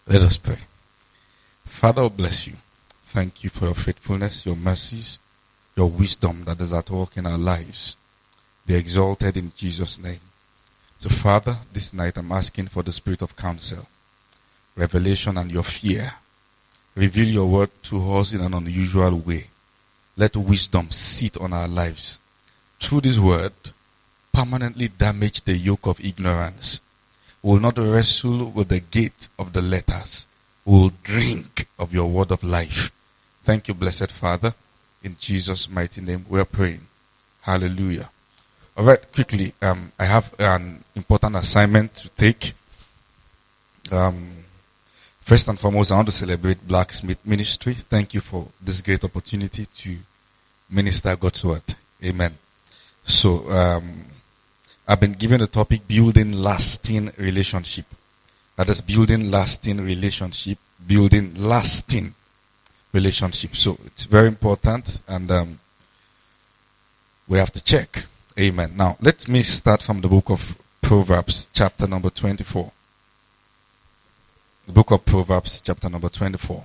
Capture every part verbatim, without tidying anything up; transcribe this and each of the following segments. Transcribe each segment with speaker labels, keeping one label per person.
Speaker 1: Let us pray. Father, we bless you. Thank you for your faithfulness, your mercies, your wisdom that is at work in our lives. Be exalted in Jesus' name. So Father, this night I'm asking for the spirit of counsel, revelation and your fear. Reveal your word to us in an unusual way. Let wisdom sit on our lives. Through this word, permanently damage the yoke of ignorance. We will not wrestle with the gate of the letters. We will drink of your word of life. Thank you, blessed Father. In Jesus' mighty name we are praying. Hallelujah. All right, quickly, um, I have an important assignment to take. Um, first and foremost, I want to celebrate Blacksmith Ministry. Thank you for this great opportunity to minister God's word. Amen. So, um, I've been given the topic building lasting relationship. That is building lasting relationship, building lasting relationship. So, it's very important and um, we have to check. Amen. Now, let me start from the book of Proverbs, chapter number twenty-four. The book of Proverbs, chapter number twenty-four.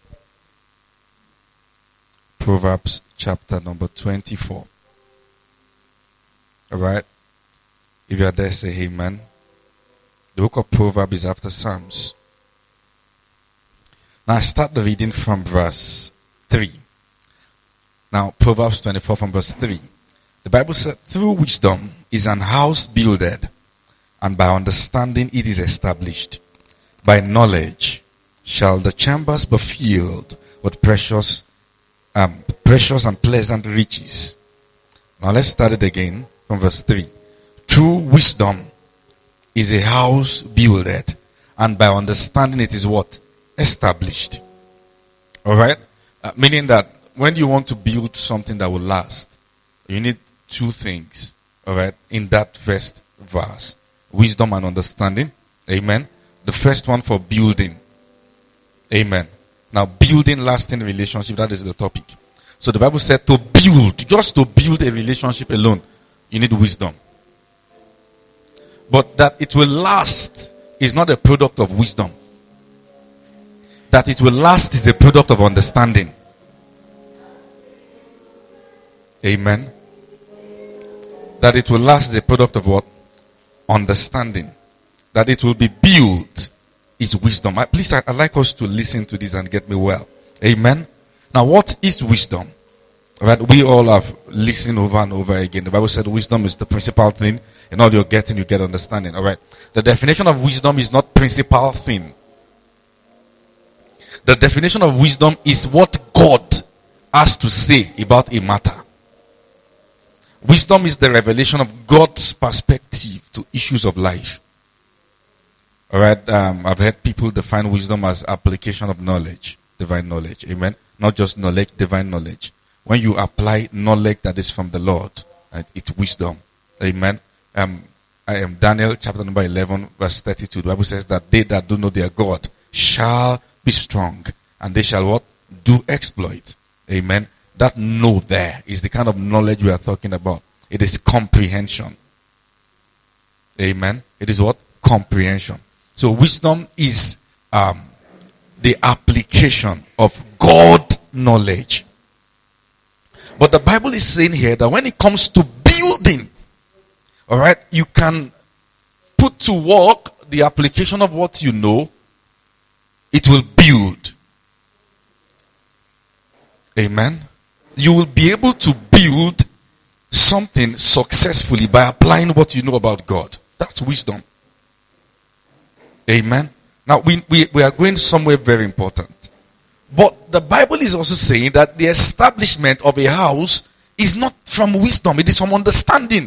Speaker 1: Proverbs, chapter number twenty-four. Alright? If you are there, say amen. The book of Proverbs is after Psalms. Now, I start the reading from verse three. Now, Proverbs twenty-four from verse three. The Bible said, through wisdom is an house builded, and by understanding it is established. By knowledge shall the chambers be filled with precious, um, precious and pleasant riches. Now let's start it again from verse three. Through wisdom is a house builded, and by understanding it is what? Established. Alright? Uh, meaning that when you want to build something that will last, you need two things, alright, in that first verse. Wisdom and understanding. Amen. The first one for building. Amen. Now, building lasting relationship, that is the topic. So the Bible said to build, just to build a relationship alone, you need wisdom. But that it will last is not a product of wisdom. That it will last is a product of understanding. Amen. That it will last is a product of what? Understanding. That it will be built is wisdom. I, please, I, I'd like us to listen to this and get me well. Amen. Now, what is wisdom? Right? We all have listened over and over again. The Bible said wisdom is the principal thing. In all you're getting, you get understanding. All right. The definition of wisdom is not principal thing. The definition of wisdom is what God has to say about a matter. Wisdom is the revelation of God's perspective to issues of life. Alright, um, I've heard people define wisdom as application of knowledge, divine knowledge. Amen. Not just knowledge, divine knowledge. When you apply knowledge that is from the Lord, right, it's wisdom. Amen. Um, I am Daniel chapter number eleven, verse thirty-two. The Bible says that they that do know their God shall be strong, and they shall what? Do exploit. Amen. That know there is the kind of knowledge we are talking about. It is comprehension. Amen. It is what? Comprehension. So wisdom is um, the application of God knowledge. But the Bible is saying here that when it comes to building, all right, you can put to work the application of what you know. It will build. Amen. You will be able to build something successfully by applying what you know about God. That's wisdom. Amen. Now, we, we, we are going somewhere very important. But the Bible is also saying that the establishment of a house is not from wisdom. It is from understanding.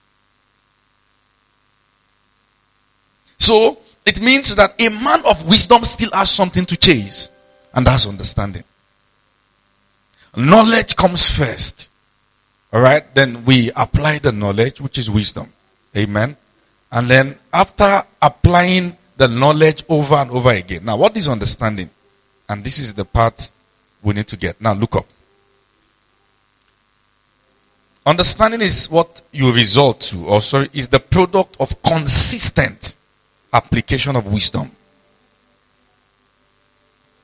Speaker 1: So, it means that a man of wisdom still has something to chase. And that's understanding. Knowledge comes first. Alright, then we apply the knowledge, which is wisdom. Amen. And then after applying the knowledge over and over again. Now, what is understanding? And this is the part we need to get. Now, look up. Understanding is what you resort to, or sorry, is the product of consistent application of wisdom.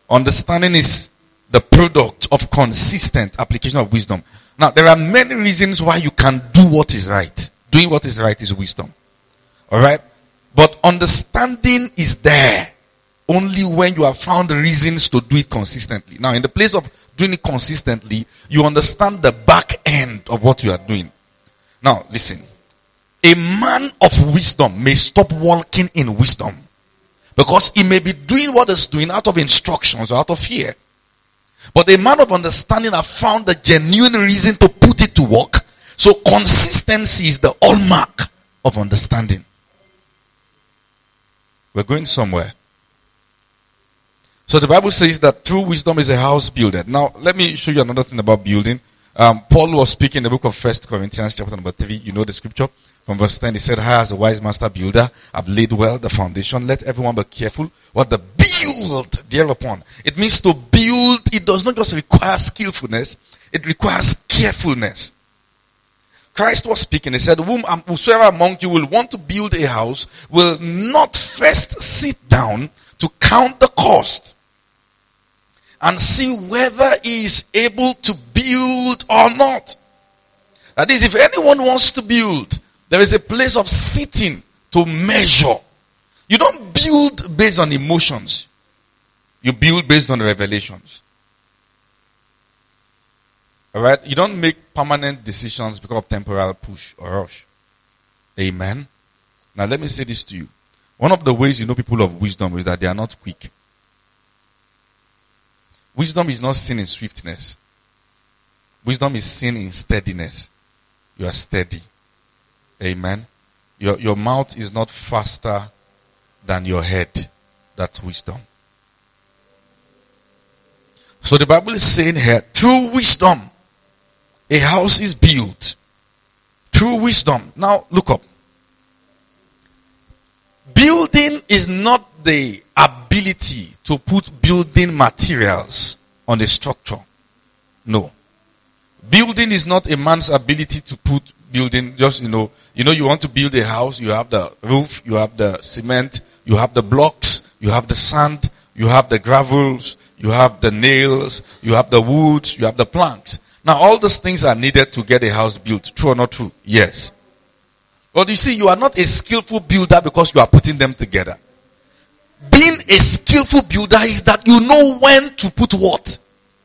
Speaker 1: Understanding is the product of consistent application of wisdom. Now, there are many reasons why you can do what is right. Doing what is right is wisdom. Alright? But understanding is there only when you have found reasons to do it consistently. Now, in the place of doing it consistently, you understand the back end of what you are doing. Now, listen. A man of wisdom may stop walking in wisdom because he may be doing what he's doing out of instructions or out of fear. But a man of understanding has found the genuine reason to put it to work. So consistency is the hallmark of understanding. We're going somewhere. So the Bible says that through wisdom is a house builded. Now, let me show you another thing about building. Um, Paul was speaking in the book of First Corinthians chapter number three. You know the scripture. From verse ten, he said, I as a wise master builder have laid well the foundation. Let everyone be careful what the build thereupon. It means to build, it does not just require skillfulness, it requires carefulness. Christ was speaking, he said, whosoever among you will want to build a house will not first sit down to count the cost and see whether he is able to build or not. That is, if anyone wants to build, there is a place of sitting to measure. You don't build based on emotions. You build based on revelations. Alright? You don't make permanent decisions because of temporal push or rush. Amen? Now let me say this to you. One of the ways you know people of wisdom is that they are not quick. Wisdom is not seen in swiftness. Wisdom is seen in steadiness. You are steady. Amen. Your, your mouth is not faster than your head. That's wisdom. So the Bible is saying here, through wisdom, a house is built. Through wisdom. Now, look up. Building is not the ability to put building materials on a structure. No. Building is not a man's ability to put building, just, you know, you know, you want to build a house, you have the roof, you have the cement, you have the blocks, you have the sand, you have the gravels, you have the nails, you have the wood, you have the planks. Now, all those things are needed to get a house built. True or not true? Yes. But you see, you are not a skillful builder because you are putting them together. Being a skillful builder is that you know when to put what.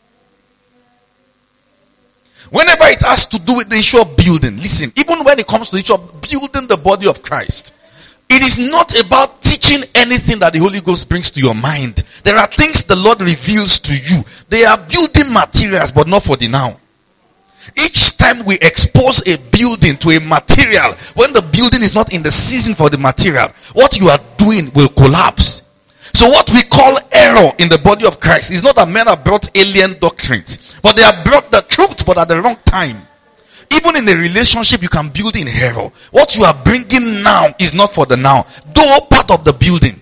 Speaker 1: Whenever it has to do with the issue of building, listen, even when it comes to the issue of building the body of Christ, it is not about teaching anything that the Holy Ghost brings to your mind. There are things the Lord reveals to you. They are building materials, but not for the now. Each time we expose a building to a material, when the building is not in the season for the material, what you are doing will collapse. So what we call error in the body of Christ is not that men have brought alien doctrines, but they have brought the truth, but at the wrong time. Even in a relationship, you can build in error. What you are bringing now is not for the now, though part of the building.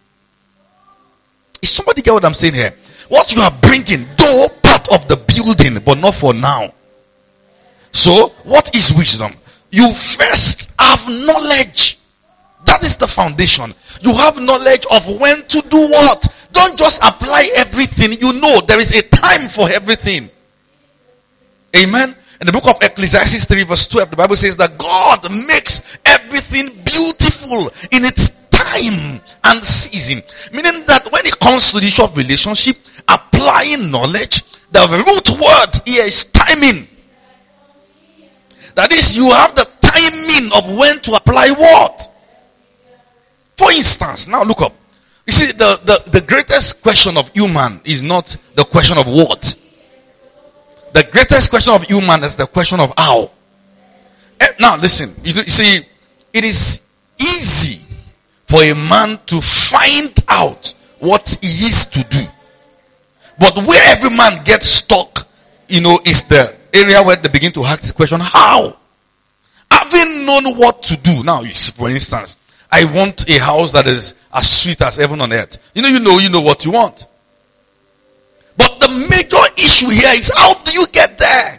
Speaker 1: Is somebody get what I'm saying here? What you are bringing, though part of the building, but not for now. So, what is wisdom? You first have knowledge. That is the foundation. You have knowledge of when to do what. Don't just apply everything. You know there is a time for everything. Amen. In the book of Ecclesiastes three verse twelve, the Bible says that God makes everything beautiful in its time and season. Meaning that when it comes to the issue of relationship, applying knowledge, the root word here is timing. That is, you have the timing of when to apply what. For instance, now look up. You see, the, the, the greatest question of human is not the question of what. The greatest question of human is the question of how. Now listen, you see, it is easy for a man to find out what he is to do. But where every man gets stuck, you know, is the area where they begin to ask the question, how? Having known what to do. Now, for instance, I want a house that is as sweet as heaven on earth. You know, you know, you know what you want. But the major issue here is, how do you get there?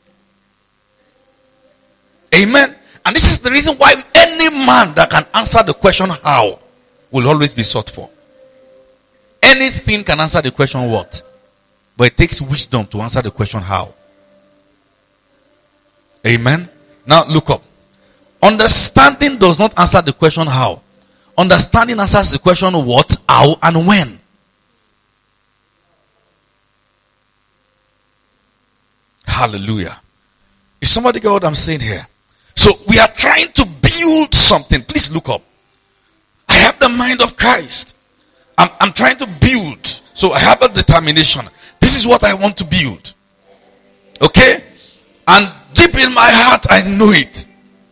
Speaker 1: Amen. And this is the reason why any man that can answer the question how will always be sought for. Anything can answer the question what? But it takes wisdom to answer the question how. Amen. Now look up. Understanding does not answer the question how. Understanding answers the question what, how, and when. Hallelujah. Is somebody get what I'm saying here? So we are trying to build something. Please look up. I have the mind of Christ. I'm, I'm trying to build. So I have a determination. This is what I want to build. Okay? And deep in my heart, I know it.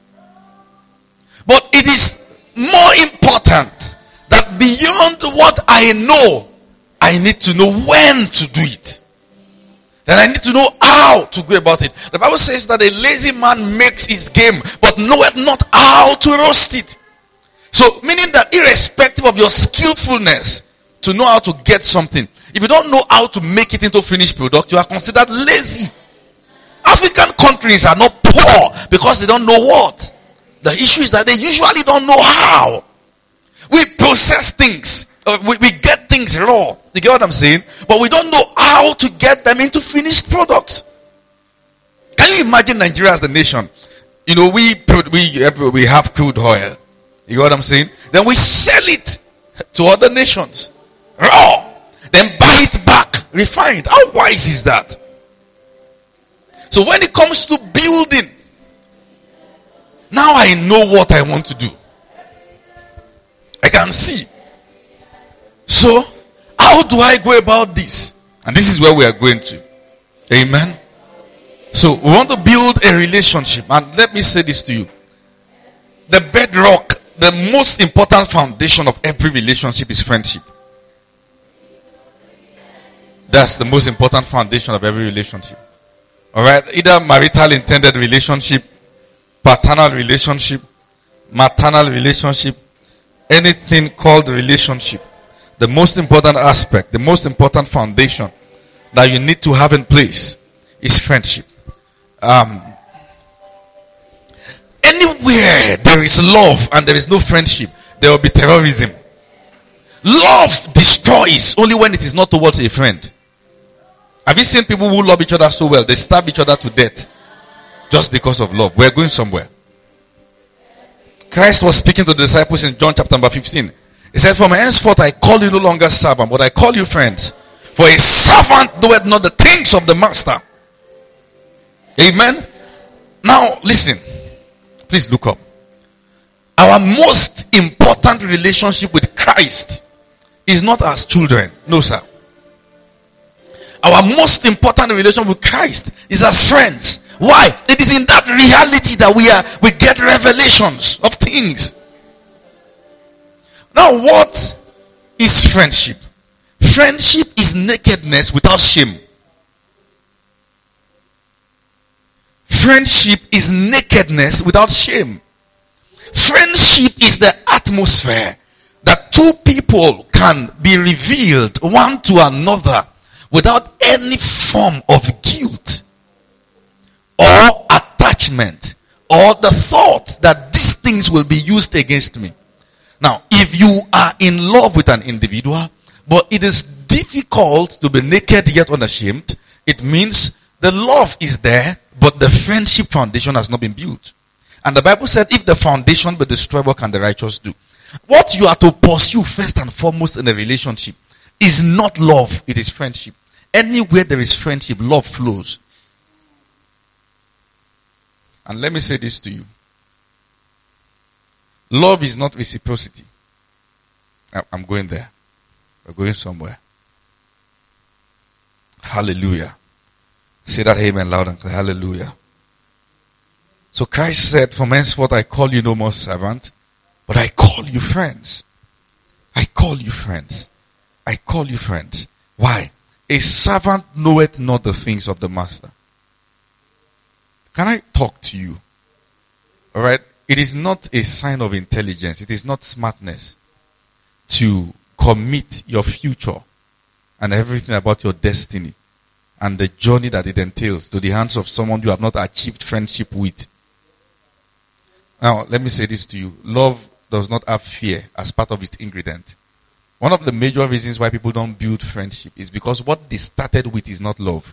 Speaker 1: But it is more important that beyond what I know, I need to know when to do it. Then I need to know how to go about it. The Bible says that a lazy man makes his game, but knoweth not how to roast it. So, meaning that irrespective of your skillfulness to know how to get something, if you don't know how to make it into finished product, you are considered lazy. African countries are not poor because they don't know what. The issue is that they usually don't know how. We process things. Uh, we, we get things raw. You get what I'm saying? But we don't know how to get them into finished products. Can you imagine Nigeria as the nation? You know, we we we have crude oil. You get what I'm saying? Then we sell it to other nations raw. Then buy it back refined. How wise is that? So when it comes to building, now I know what I want to do. I can see. So, how do I go about this? And this is where we are going to. Amen. So, we want to build a relationship. And let me say this to you. The bedrock, the most important foundation of every relationship is friendship. That's the most important foundation of every relationship. Alright? Either marital intended relationship, paternal relationship, maternal relationship, anything called relationship. The most important aspect, the most important foundation that you need to have in place is friendship. Um, anywhere there is love and there is no friendship, there will be terrorism. Love destroys only when it is not towards a friend. Have you seen people who love each other so well, they stab each other to death just because of love? We're going somewhere. Christ was speaking to the disciples in John chapter number fifteen. He said, from henceforth I call you no longer servant, but I call you friends. For a servant doeth not the things of the master. Amen. Now listen. Please look up. Our most important relationship with Christ is not as children. No, sir. Our most important relationship with Christ is as friends. Why? It is in that reality that we are we get revelations of things. Now, what is friendship? Friendship is nakedness without shame. Friendship is nakedness without shame. Friendship is the atmosphere that two people can be revealed one to another without any form of guilt or attachment or the thought that these things will be used against me. Now, if you are in love with an individual, but it is difficult to be naked yet unashamed, it means the love is there, but the friendship foundation has not been built. And the Bible said, if the foundation be destroyed, what can the righteous do? What you are to pursue first and foremost in a relationship is not love, it is friendship. Anywhere there is friendship, love flows. And let me say this to you. Love is not reciprocity. I'm going there. We're going somewhere. Hallelujah. Say that amen loud and clear. Hallelujah. So Christ said, from henceforth I call you no more servant, but I call you friends. I call you friends. I call you friends. Why? A servant knoweth not the things of the master. Can I talk to you? Alright? It is not a sign of intelligence. It is not smartness to commit your future and everything about your destiny and the journey that it entails to the hands of someone you have not achieved friendship with. Now, let me say this to you. Love does not have fear as part of its ingredient. One of the major reasons why people don't build friendship is because what they started with is not love.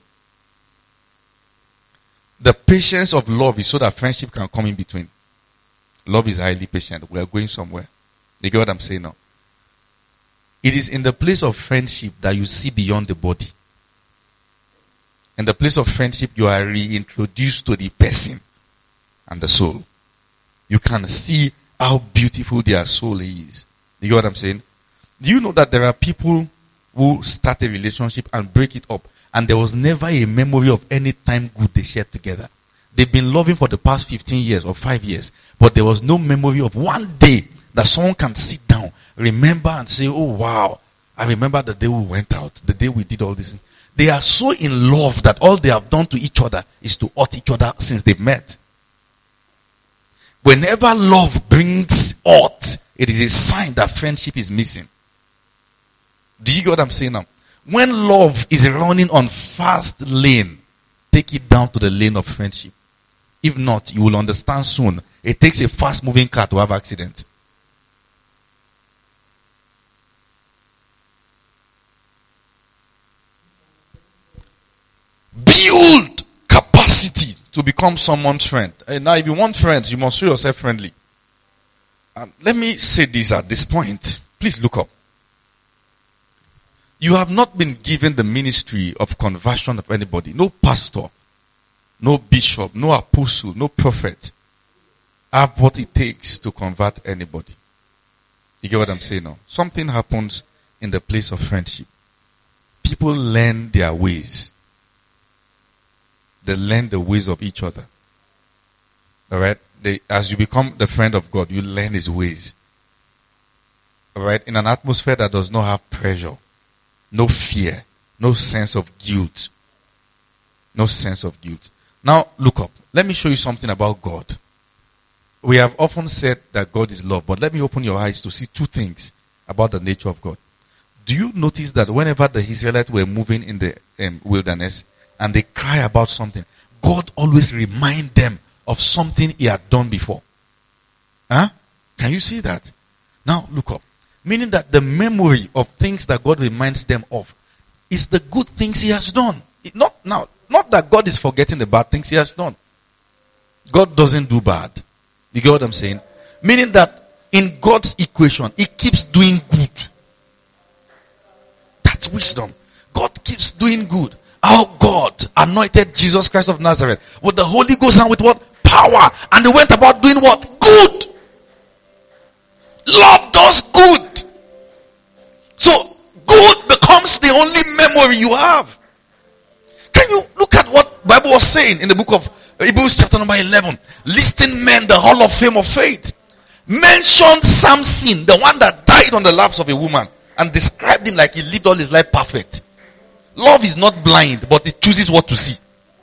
Speaker 1: The patience of love is so that friendship can come in between. Love is highly patient. We are going somewhere. You get what I'm saying now? It is in the place of friendship that you see beyond the body. In the place of friendship, you are reintroduced to the person and the soul. You can see how beautiful their soul is. You get what I'm saying? Do you know that there are people who start a relationship and break it up, and there was never a memory of any time good they shared together? They've been loving for the past fifteen years or five years, but there was no memory of one day that someone can sit down, remember and say, oh wow, I remember the day we went out, the day we did all this. They are so in love that all they have done to each other is to hurt each other since they've met. Whenever love brings hurt, it is a sign that friendship is missing. Do you get what I'm saying now? When love is running on fast lane, take it down to the lane of friendship. If not, you will understand soon. It takes a fast moving car to have accident. Build capacity to become someone's friend. And now, if you want friends, you must show yourself friendly. And let me say this at this point. Please look up. You have not been given the ministry of conversion of anybody. No pastor, no bishop, no apostle, no prophet have what it takes to convert anybody. You get what I'm saying now? Something happens in the place of friendship. People learn their ways. They learn the ways of each other. Alright? They, as you become the friend of God, you learn his ways. Alright? In an atmosphere that does not have pressure. No fear. No sense of guilt. No sense of guilt. Now, look up. Let me show you something about God. We have often said that God is love, but let me open your eyes to see two things about the nature of God. Do you notice that whenever the Israelites were moving in the um, wilderness and they cry about something, God always reminds them of something he had done before? Huh? Can you see that? Now, look up. Meaning that the memory of things that God reminds them of is the good things he has done. It, not now, not that God is forgetting the bad things he has done. God doesn't do bad. You get what I'm saying? Meaning that in God's equation, he keeps doing good. That's wisdom. God keeps doing good. Our God anointed Jesus Christ of Nazareth with the Holy Ghost and with what? Power. And they went about doing what? Good. Love does good. So, good becomes the only memory you have. Can you look at what the Bible was saying in the book of Hebrews chapter number eleven? Listing men, the hall of fame of faith. Mentioned Samson, the one that died on the laps of a woman, and described him like he lived all his life perfect. Love is not blind, but it chooses what to see.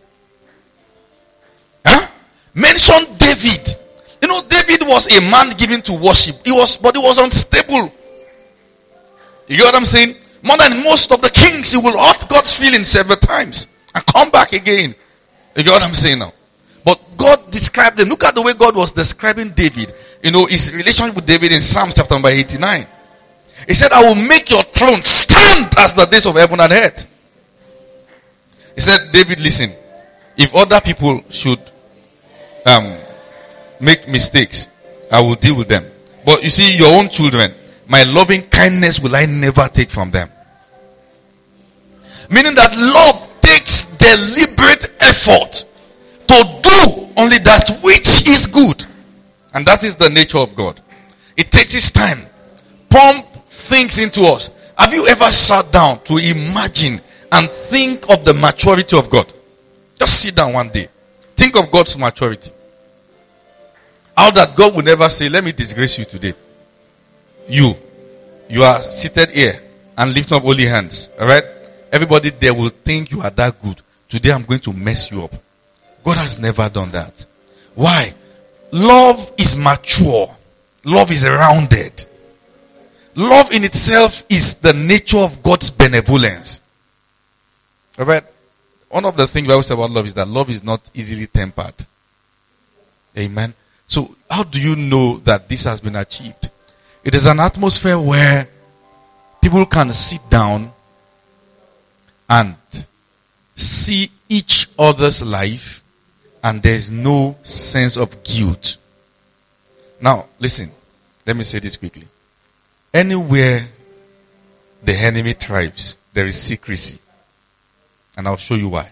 Speaker 1: Huh? Mentioned David. You know, David was a man given to worship. He was, but he was unstable. You get what I'm saying? More than most of the kings, he will hurt God's feelings several times and come back again. You get what I'm saying now? But God described him. Look at the way God was describing David. You know, his relationship with David in Psalms chapter number eighty-nine. He said, I will make your throne stand as the days of heaven and earth. He said, David, listen. If other people should um, make mistakes, I will deal with them. But you see, your own children, my loving kindness will I never take from them. Meaning that love takes deliberate effort to do only that which is good. And that is the nature of God. It takes its time. Pump things into us. Have you ever sat down to imagine and think of the maturity of God? Just sit down one day. Think of God's maturity. How that God will never say, let me disgrace you today. You. You are seated here and lifting up holy hands. Alright? Everybody there will think you are that good. Today I'm going to mess you up. God has never done that. Why? Love is mature. Love is rounded. Love in itself is the nature of God's benevolence. Alright? One of the things we always say about love is that love is not easily tempered. Amen. So how do you know that this has been achieved? It is an atmosphere where people can sit down and see each other's life and there's no sense of guilt. Now, listen. Let me say this quickly. Anywhere the enemy thrives, there is secrecy. And I'll show you why.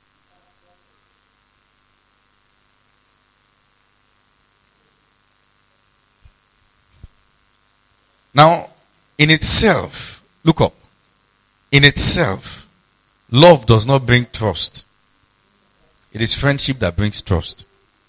Speaker 1: Now, in itself, look up. In itself, love does not bring trust. It is friendship that brings trust.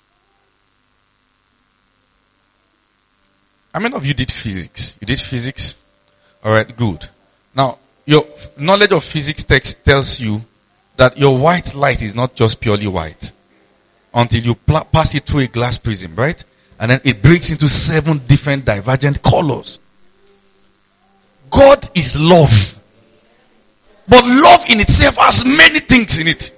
Speaker 1: How many of you did physics? You did physics? Alright, good. Now, your knowledge of physics text tells you that your white light is not just purely white until you pl- pass it through a glass prism, right? And then it breaks into seven different divergent colors. God is love. But love in itself has many things in it.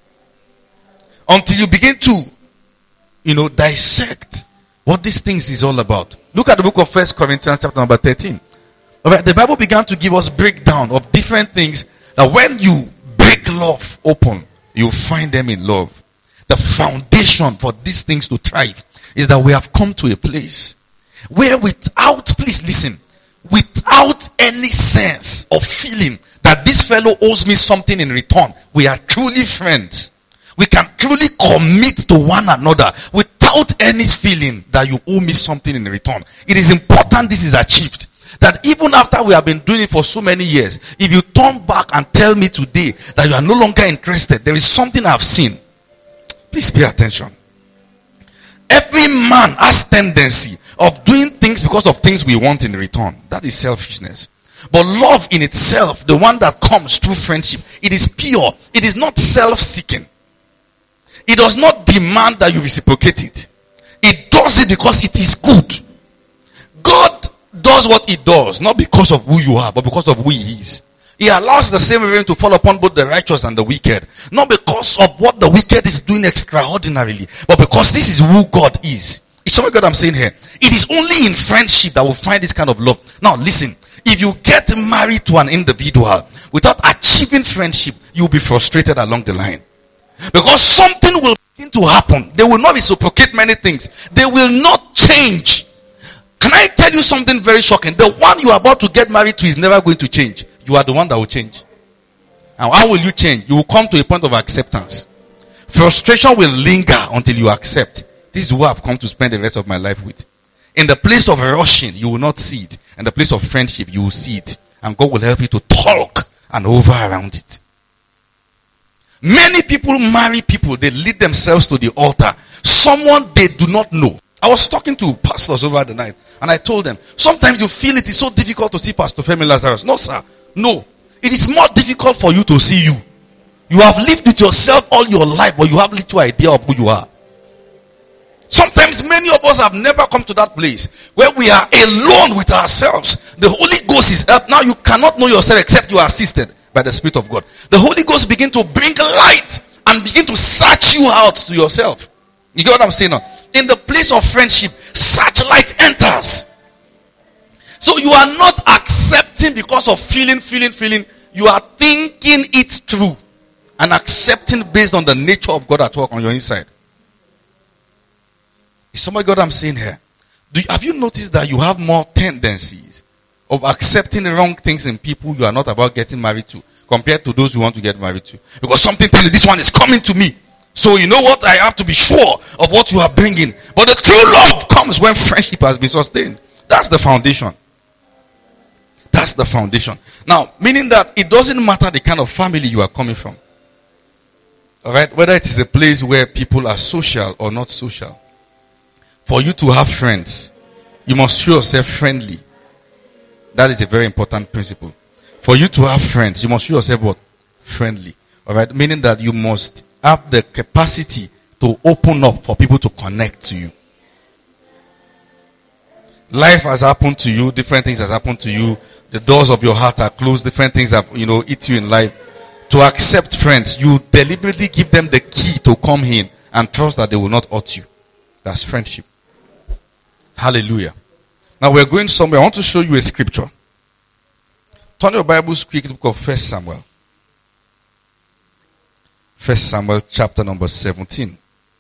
Speaker 1: Until you begin to, you know, dissect what these things is all about. Look at the book of First Corinthians chapter number thirteen. Alright, the Bible began to give us breakdown of different things that when you break love open, you find them in love. The foundation for these things to thrive is that we have come to a place where without, please listen, without any sense of feeling that this fellow owes me something in return, we are truly friends. We can truly commit to one another without any feeling that you owe me something in return. It is important this is achieved. That even after we have been doing it for so many years, if you turn back and tell me today that you are no longer interested, there is something I've seen. Please pay attention. Every man has tendency of doing things because of things we want in return. That is selfishness. But love in itself, the one that comes through friendship, it is pure. It is not self-seeking. It does not demand that you reciprocate it. It does it because it is good. God does what he does, not because of who you are, but because of who he is. He allows the same rain to fall upon both the righteous and the wicked. Not because of what the wicked is doing extraordinarily, but because this is who God is. It's something God I'm saying here. It is only in friendship that we'll find this kind of love. Now listen, if you get married to an individual without achieving friendship, you'll be frustrated along the line. Because something will begin to happen. They will not reciprocate many things. They will not change. Can I tell you something very shocking? The one you are about to get married to is never going to change. You are the one that will change. And how will you change? You will come to a point of acceptance. Frustration will linger until you accept. This is who I've come to spend the rest of my life with. In the place of rushing, you will not see it. In the place of friendship, you will see it. And God will help you to talk and over around it. Many people marry people. They lead themselves to the altar. Someone they do not know. I was talking to pastors over the night. And I told them, sometimes you feel it is so difficult to see Pastor Femi Lazarus. No, sir. No. It is more difficult for you to see you. You have lived with yourself all your life, but you have little idea of who you are. Sometimes many of us have never come to that place where we are alone with ourselves. The Holy Ghost is help. Now you cannot know yourself except you are assisted by the Spirit of God. The Holy Ghost begin to bring light and begin to search you out to yourself. You get what I'm saying now? In the place of friendship, such light enters. So you are not accepting because of feeling, feeling, feeling. You are thinking it through and accepting based on the nature of God at work on your inside. Is somebody got what I'm saying here? Do you, have you noticed that you have more tendencies of accepting the wrong things in people you are not about getting married to compared to those you want to get married to? Because something tells you this one is coming to me. So you know what? I have to be sure of what you are bringing. But the true love comes when friendship has been sustained. That's the foundation. That's the foundation. Now, meaning that it doesn't matter the kind of family you are coming from. Alright? Whether it is a place where people are social or not social. For you to have friends, you must show yourself friendly. That is a very important principle. For you to have friends, you must show yourself what? Friendly. Alright? Meaning that you must have the capacity to open up for people to connect to you. Life has happened to you. Different things has happened to you. The doors of your heart are closed. Different things have, you know, hit you in life. To accept friends, you deliberately give them the key to come in and trust that they will not hurt you. That's friendship. Hallelujah. Now we're going somewhere. I want to show you a scripture Turn your Bibles quick to the book of First Samuel. First Samuel chapter number seventeen.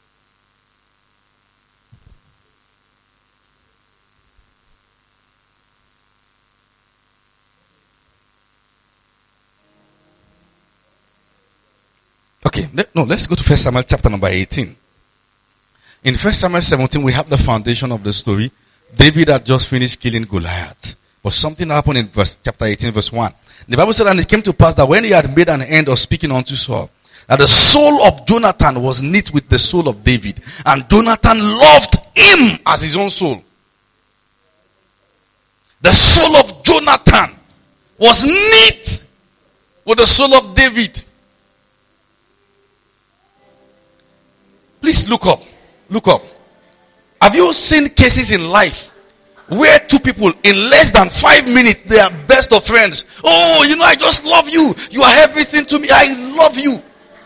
Speaker 1: Okay, no, let's go to First Samuel chapter number eighteen. In First Samuel seventeen, we have the foundation of the story. David had just finished killing Goliath. But something happened in verse, chapter eighteen, verse one. The Bible said, and it came to pass that when he had made an end of speaking unto Saul, that the soul of Jonathan was knit with the soul of David. And Jonathan loved him as his own soul. The soul of Jonathan was knit with the soul of David. Please look up. Look up. Have you seen cases in life where two people in less than five minutes they are best of friends? Oh, you know, I just love you. You are everything to me. I love you.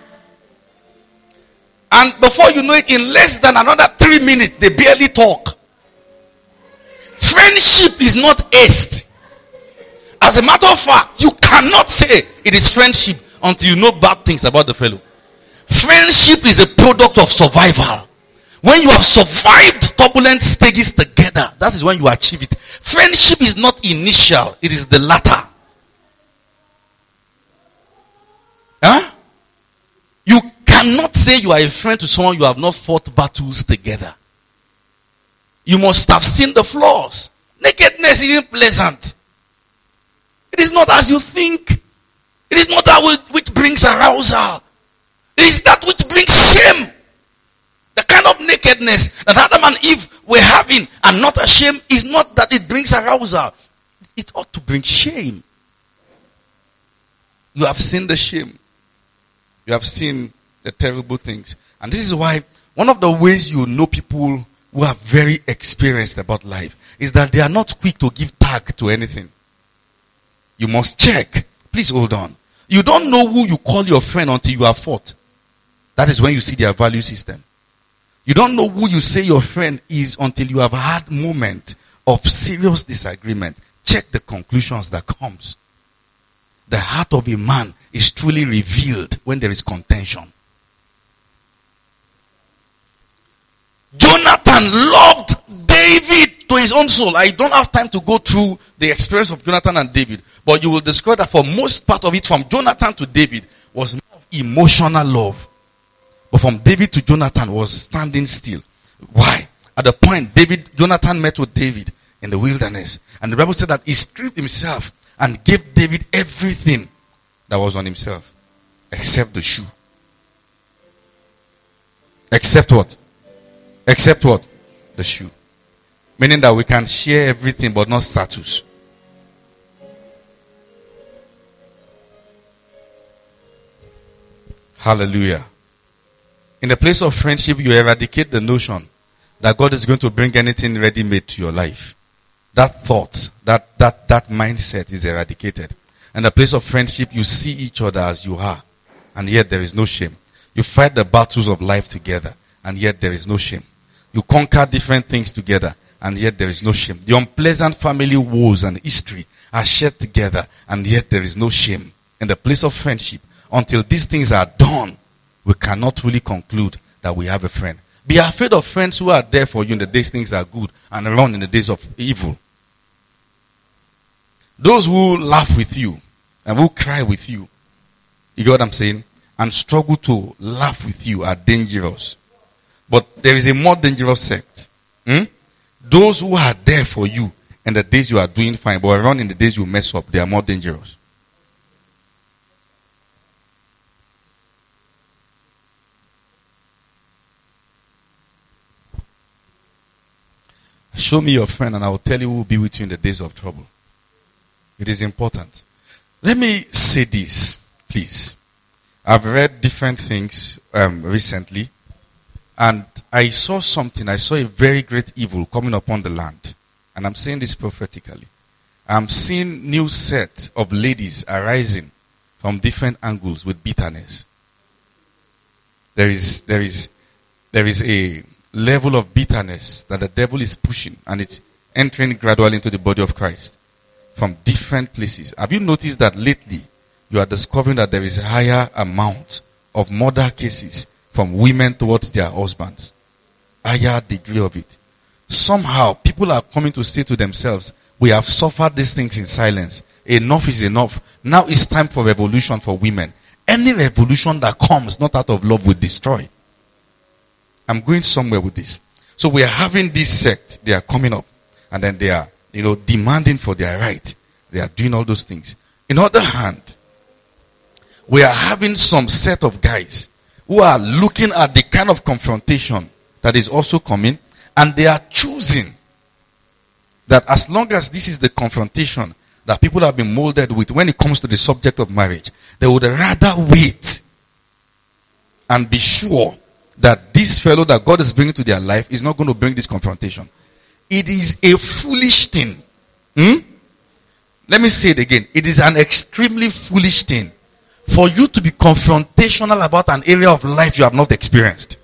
Speaker 1: And before you know it, in less than another three minutes, they barely talk. Friendship is not haste. As a matter of fact, you cannot say it is friendship until you know bad things about the fellow. Friendship is a product of survival. When you have survived turbulent stages together, that is when you achieve it. Friendship is not initial, it is the latter. Huh? You cannot say you are a friend to someone you have not fought battles together. You must have seen the flaws. Nakedness isn't pleasant. It is not as you think. It is not that which brings arousal. It is that which brings shame. The kind of nakedness that Adam and Eve were having and not ashamed is not that it brings arousal. It ought to bring shame. You have seen the shame. You have seen the terrible things. And this is why one of the ways you know people who are very experienced about life is that they are not quick to give tag to anything. You must check. Please hold on. You don't know who you call your friend until you have fought. That is when you see their value system. You don't know who you say your friend is until you have had moment of serious disagreement. Check the conclusions that comes. The heart of a man is truly revealed when there is contention. Jonathan loved David to his own soul. I don't have time to go through the experience of Jonathan and David, but you will discover that for most part of it, from Jonathan to David, was more of emotional love. But from David to Jonathan was standing still. Why? At the point David, Jonathan met with David in the wilderness. And the Bible said that he stripped himself and gave David everything that was on himself. Except the shoe. Except what? Except what? The shoe. Meaning that we can share everything but not status. Hallelujah. In the place of friendship, you eradicate the notion that God is going to bring anything ready-made to your life. That thought, that, that, that mindset is eradicated. In the place of friendship, you see each other as you are, and yet there is no shame. You fight the battles of life together, and yet there is no shame. You conquer different things together, and yet there is no shame. The unpleasant family woes and history are shared together, and yet there is no shame. In the place of friendship, until these things are done, we cannot really conclude that we have a friend. Be afraid of friends who are there for you in the days things are good and around in the days of evil. Those who laugh with you and who cry with you, you get what I'm saying? And struggle to laugh with you are dangerous. But there is a more dangerous sect. Hmm? Those who are there for you in the days you are doing fine, but around in the days you mess up, they are more dangerous. Show me your friend and I will tell you who will be with you in the days of trouble. It is important. Let me say this, please. I've read different things um, recently, and I saw something. I saw a very great evil coming upon the land. And I'm saying this prophetically. I'm seeing new set of ladies arising from different angles with bitterness. There is, there is, there is a level of bitterness that the devil is pushing, and it's entering gradually into the body of Christ. from different places. Have you noticed that lately you are discovering that there is a higher amount of murder cases from women towards their husbands? Higher degree of it. Somehow people are coming to say to themselves, we have suffered these things in silence. Enough is enough. Now it's time for revolution for women. Any revolution that comes not out of love will destroy. I'm going somewhere with this. So we are having this sect. They are coming up. And then they are, you know, demanding for their right. They are doing all those things. In other hand, we are having some set of guys who are looking at the kind of confrontation that is also coming. And they are choosing that as long as this is the confrontation that people have been molded with when it comes to the subject of marriage, they would rather wait and be sure that this fellow that God is bringing to their life is not going to bring this confrontation. It is a foolish thing. Hmm? Let me say it again. It is an extremely foolish thing for you to be confrontational about an area of life you have not experienced.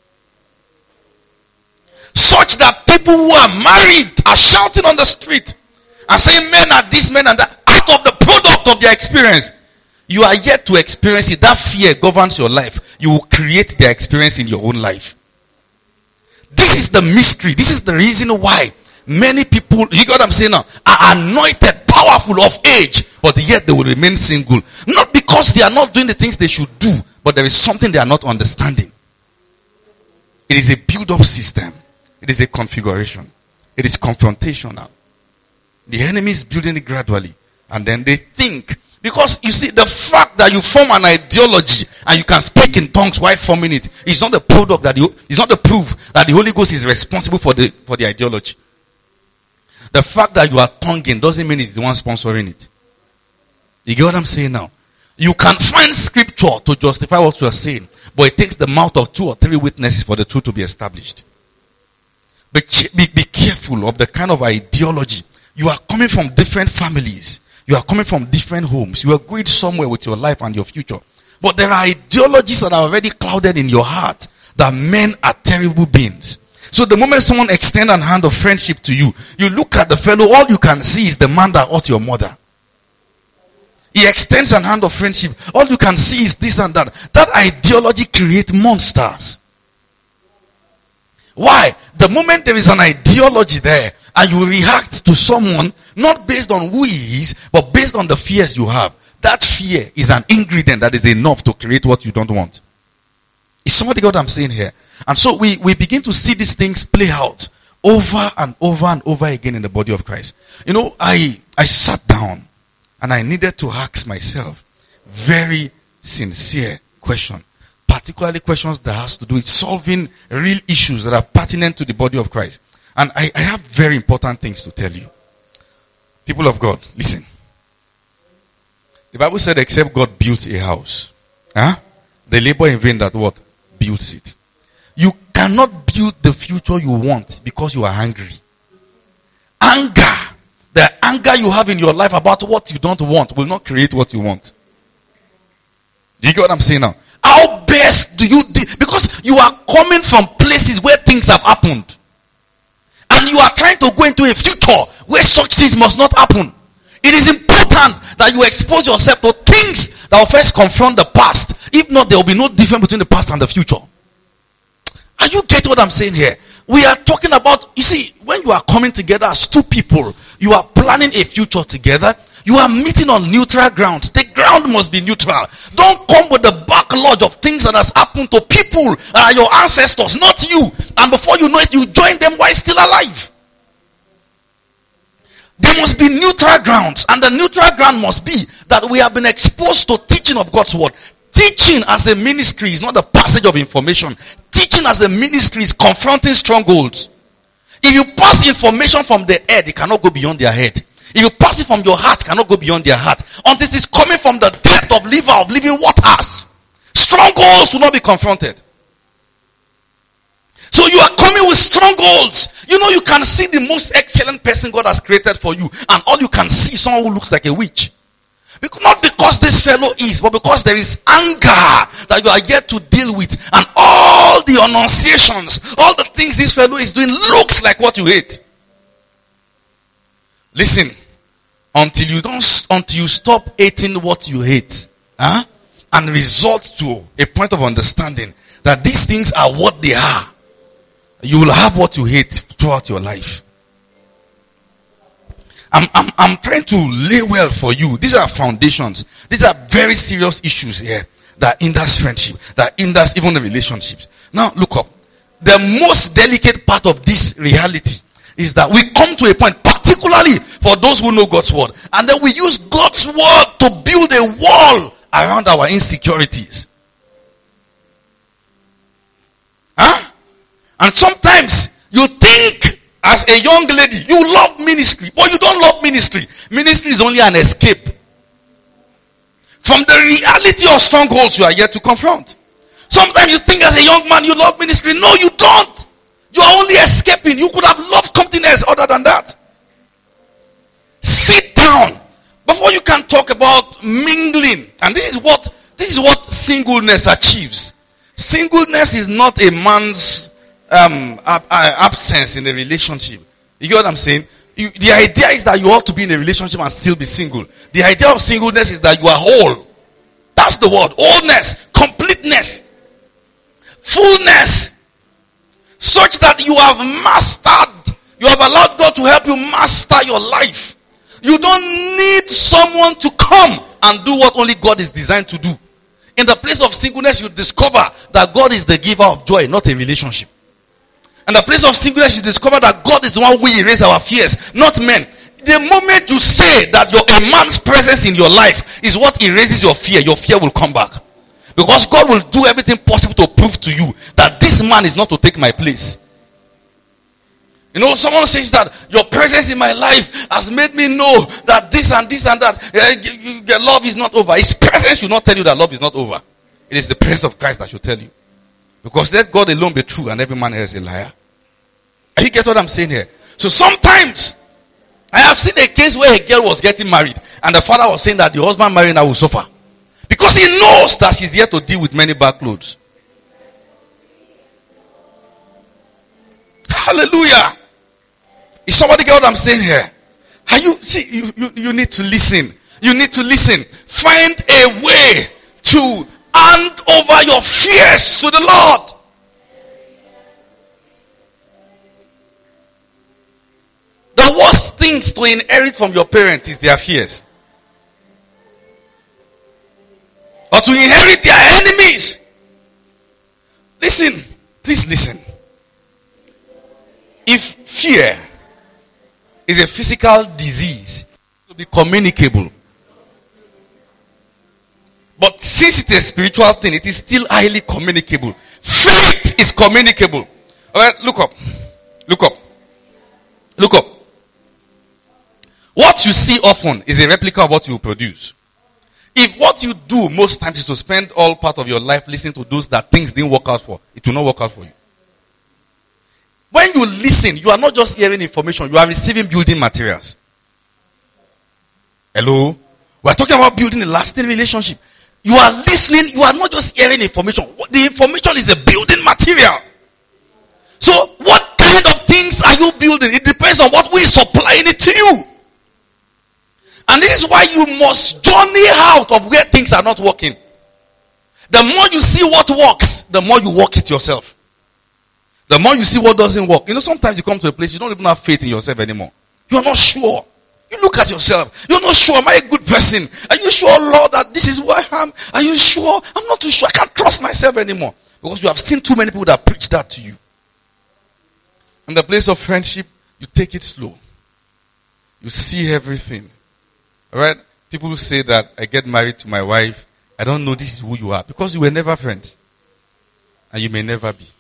Speaker 1: Such that people who are married are shouting on the street and saying men are this, men are that, out of the product of their experience. You are yet to experience it. That fear governs your life. You will create their experience in your own life. This is the mystery. This is the reason why many people, you got what I'm saying now, are anointed, powerful, of age, but yet they will remain single. Not because they are not doing the things they should do, but there is something they are not understanding. It is a build-up system. It is a configuration. It is confrontational. The enemy is building it gradually. And then they think, because you see, the fact that you form an ideology and you can speak in tongues while forming it is not the product that you, is not the proof that the Holy Ghost is responsible for the, for the ideology. The fact that you are tonguing doesn't mean it's the one sponsoring it. You get what I'm saying now? You can find scripture to justify what you are saying, but it takes the mouth of two or three witnesses for the truth to be established. Be, be, be careful of the kind of ideology. You are coming from different families. You are coming from different homes. You are going somewhere with your life and your future. But there are ideologies that are already clouded in your heart that men are terrible beings. So the moment someone extends a hand of friendship to you, you look at the fellow, all you can see is the man that hurt your mother. He extends a hand of friendship. All you can see is this and that. That ideology creates monsters. Why? The moment there is an ideology there, and you react to someone, not based on who he is, but based on the fears you have, that fear is an ingredient that is enough to create what you don't want. Is somebody got what I'm saying here? And so we, we begin to see these things play out over and over and over again in the body of Christ. You know, I, I sat down and I needed to ask myself very sincere question. Particularly questions that has to do with solving real issues that are pertinent to the body of Christ. And I, I have very important things to tell you. People of God, listen. The Bible said except God built a house, huh? the labor in vain that what? Builds it. You cannot build the future you want because you are angry. Anger, the anger you have in your life about what you don't want will not create what you want. Do you get what I'm saying now? How best do you do? Because you are coming from places where things have happened. And you are trying to go into a future where such things must not happen. It is important that you expose yourself to things that will first confront the past. If not, there will be no difference between the past and the future. Are you getting what I'm saying here? We are talking about, you see, when you are coming together as two people, you are planning a future together. You are meeting on neutral ground. The ground must be neutral. Don't come with the backlog of things that has happened to people that are your ancestors, not you. And before you know it, you join them while still alive. There must be neutral grounds. And the neutral ground must be that we have been exposed to teaching of God's word. Teaching as a ministry is not a passage of information. Teaching as a ministry is confronting strongholds. If you pass information from the head, it cannot go beyond their head. If you pass it from your heart, it cannot go beyond their heart. Until it is coming from the depth of liver of living waters. Strongholds will not be confronted. So you are coming with strongholds. You know, you can see the most excellent person God has created for you, and all you can see is someone who looks like a witch. Because, not because this fellow is, but because there is anger that you are yet to deal with, and all the annunciations, all the things this fellow is doing looks like what you hate. Listen, until you don't, until you stop hating what you hate, huh? And resort to a point of understanding that these things are what they are, you will have what you hate throughout your life. I'm, I'm, I'm trying to lay well for you. These are foundations. These are very serious issues here that hinders friendship, that hinders even the relationships. Now look up. The most delicate part of this reality is that we come to a point, particularly for those who know God's word, and then we use God's word to build a wall around our insecurities. Huh? And sometimes you think as a young lady, you love ministry, but you don't love ministry. Ministry is only an escape from the reality of strongholds you are yet to confront. Sometimes you think as a young man you love ministry. No, you don't. You are only escaping. You could have loved something else other than that. Sit down before you can talk about mingling. And this is what this is what singleness achieves. Singleness is not a man's um, ab- absence in a relationship. You get what I'm saying? You, the idea is that you ought to be in a relationship and still be single. The idea of singleness is that you are whole. That's the word. Wholeness, completeness, fullness. Such that you have mastered, you have allowed God to help you master your life. You don't need someone to come and do what only God is designed to do. In the place of singleness, you discover that God is the giver of joy, not a relationship. In the place of singleness, you discover that God is the one who erases our fears, not men. The moment you say that your, a man's presence in your life is what erases your fear, your fear will come back. Because God will do everything possible to prove to you that this man is not to take my place. You know, someone says that your presence in my life has made me know that this and this and that, uh, the love is not over. His presence should not tell you that love is not over. It is the presence of Christ that should tell you. Because let God alone be true and every man else a liar. Are you get what I'm saying here? So sometimes, I have seen a case where a girl was getting married and the father was saying that the husband marrying her will suffer. Because he knows that she's here to deal with many backloads. Hallelujah. Is somebody get what I'm saying here? Are you see you, you, you need to listen. You need to listen. Find a way to hand over your fears to the Lord. The worst things to inherit from your parents is their fears. Or to inherit their enemies. Listen. Please listen. If fear is a physical disease, it will be communicable. But since it's a spiritual thing, it is still highly communicable. Faith is communicable. Alright, look up. Look up. Look up. What you see often is a replica of what you produce. If what you do most times is to spend all part of your life listening to those that things didn't work out for, it will not work out for you. When you listen, you are not just hearing information, you are receiving building materials. Hello? We are talking about building a lasting relationship. You are listening, you are not just hearing information. The information is a building material. So, what kind of things are you building? It depends on what we are supplying it to you. And this is why you must journey out of where things are not working. The more you see what works, the more you work it yourself. The more you see what doesn't work. You know, sometimes you come to a place you don't even have faith in yourself anymore. You are not sure. You look at yourself. You're not sure. Am I a good person? Are you sure, Lord, that this is who I am? Are you sure? I'm not too sure. I can't trust myself anymore. Because you have seen too many people that preach that to you. In the place of friendship, you take it slow. You see everything. Alright? People who say that I get married to my wife, I don't know this is who you are. Because you were never friends. And you may never be.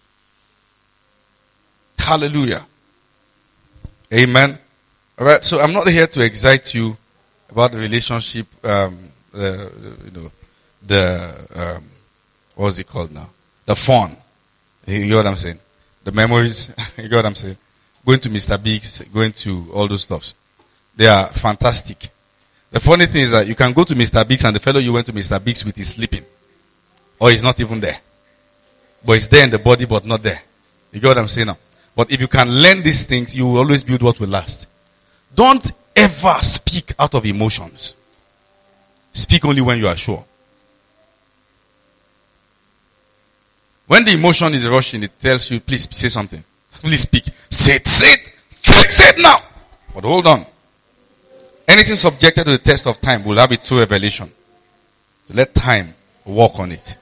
Speaker 1: Hallelujah. Amen. Alright, so I'm not here to excite you about the relationship, um, the, you know, the, um, what's it called now? The fun. You know what I'm saying? The memories. You know what I'm saying? Going to Mister Biggs, going to all those stuffs. They are fantastic. The funny thing is that you can go to Mister Biggs and the fellow you went to Mister Biggs with is sleeping. Or he's not even there. But it's there in the body but not there. You get what I'm saying now? But if you can learn these things, you will always build what will last. Don't ever speak out of emotions. Speak only when you are sure. When the emotion is rushing, it tells you, please say something. Please speak. Say it, say it, say it, say it now. But hold on. Anything subjected to the test of time will have its true revelation. So let time work on it.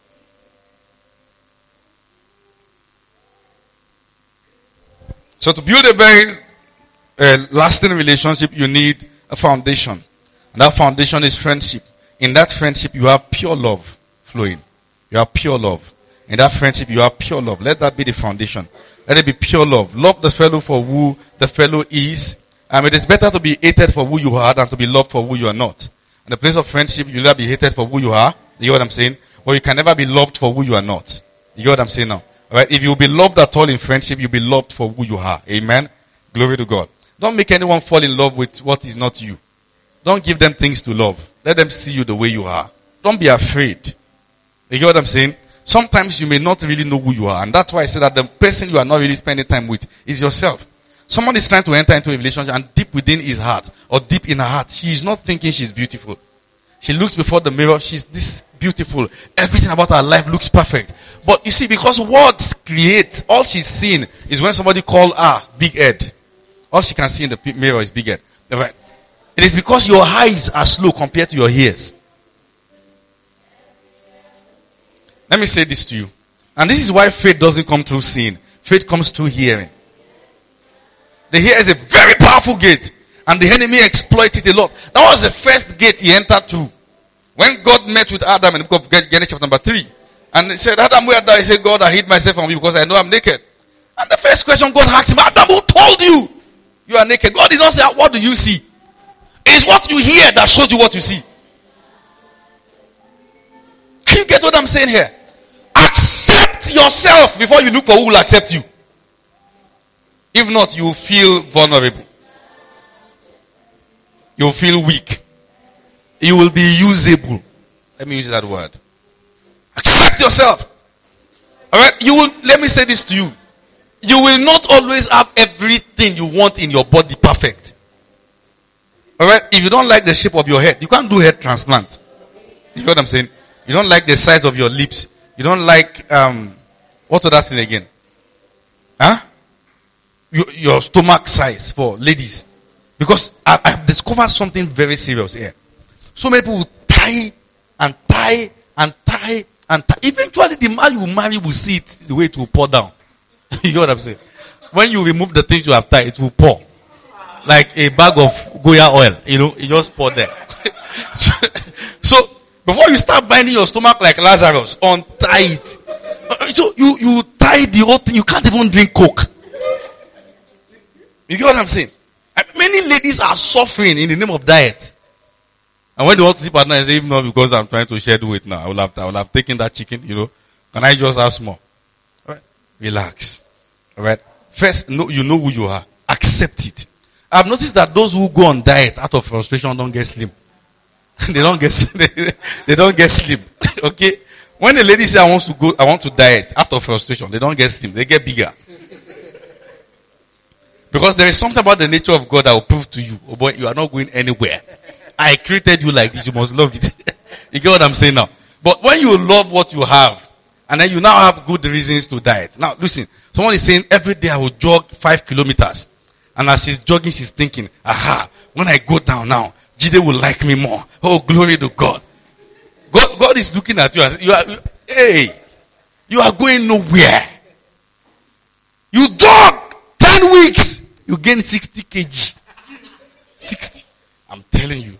Speaker 1: So to build a very uh, lasting relationship, you need a foundation. And that foundation is friendship. In that friendship, you have pure love flowing. You have pure love. In that friendship, you have pure love. Let that be the foundation. Let it be pure love. Love the fellow for who the fellow is. And it is better to be hated for who you are than to be loved for who you are not. In the place of friendship, you'll never be hated for who you are. You know what I'm saying? Or you can never be loved for who you are not. You know what I'm saying now? Alright? If you'll be loved at all in friendship, you'll be loved for who you are. Amen? Glory to God. Don't make anyone fall in love with what is not you. Don't give them things to love. Let them see you the way you are. Don't be afraid. You know what I'm saying? Sometimes you may not really know who you are. And that's why I say that the person you are not really spending time with is yourself. Someone is trying to enter into a relationship and deep within his heart or deep in her heart, she is not thinking she's beautiful. She looks before the mirror, she's this beautiful. Everything about her life looks perfect. But you see, because words create, all she's seen is when somebody call her big head. All she can see in the mirror is big head. Right? It is because your eyes are slow compared to your ears. Let me say this to you. And this is why faith doesn't come through seeing. Faith comes through hearing. The ear is a very powerful gate. And the enemy exploited it a lot. That was the first gate he entered through. When God met with Adam in the book of Genesis chapter number three. And he said, Adam, where are thou? He said, God, I hid myself from you because I know I'm naked. And the first question God asked him, Adam, who told you you are naked? God did not say, what do you see? It is what you hear that shows you what you see. Can you get what I'm saying here? Accept yourself before you look for who will accept you. If not, you will feel vulnerable. You will feel weak. You will be usable. Let me use that word. Accept yourself. Alright? You will, let me say this to you. You will not always have everything you want in your body perfect. Alright? If you don't like the shape of your head, you can't do head transplant. You know what I'm saying? You don't like the size of your lips. You don't like, um, what's that thing again? Huh? Your, your stomach size for ladies. Because I, I've discovered something very serious here. So many people will tie and tie and tie and tie. Eventually the man you marry will see it the way it will pour down. You know what I'm saying? When you remove the things you have tied, it will pour. Like a bag of Goya oil. You know, it just pour there. so, so before you start binding your stomach like Lazarus, untie it. So you, you tie the whole thing. You can't even drink Coke. You get what I'm saying? And many ladies are suffering in the name of diet. And when they want to sleep at night, they say, even not because I'm trying to shed weight now. I will have, I will have taken that chicken, you know. Can I just have small? Alright? Relax. Alright? First, know, you know who you are. Accept it. I've noticed that those who go on diet out of frustration don't get slim. they don't get they, they don't get slim. Okay? When a lady says I want to go, I want to diet out of frustration, they don't get slim. They get bigger. Because there is something about the nature of God that will prove to you, oh boy, you are not going anywhere. I created you like this, you must love it. You get what I'm saying now? But when you love what you have, and then you now have good reasons to diet. Now, listen, someone is saying every day I will jog five kilometers. And as she's jogging, she's thinking, aha, when I go down now, Jide will like me more. Oh, glory to God. God, God is looking at you and you are, hey, you are going nowhere. You jog ten weeks, you gain sixty kilograms. sixty. I'm telling you.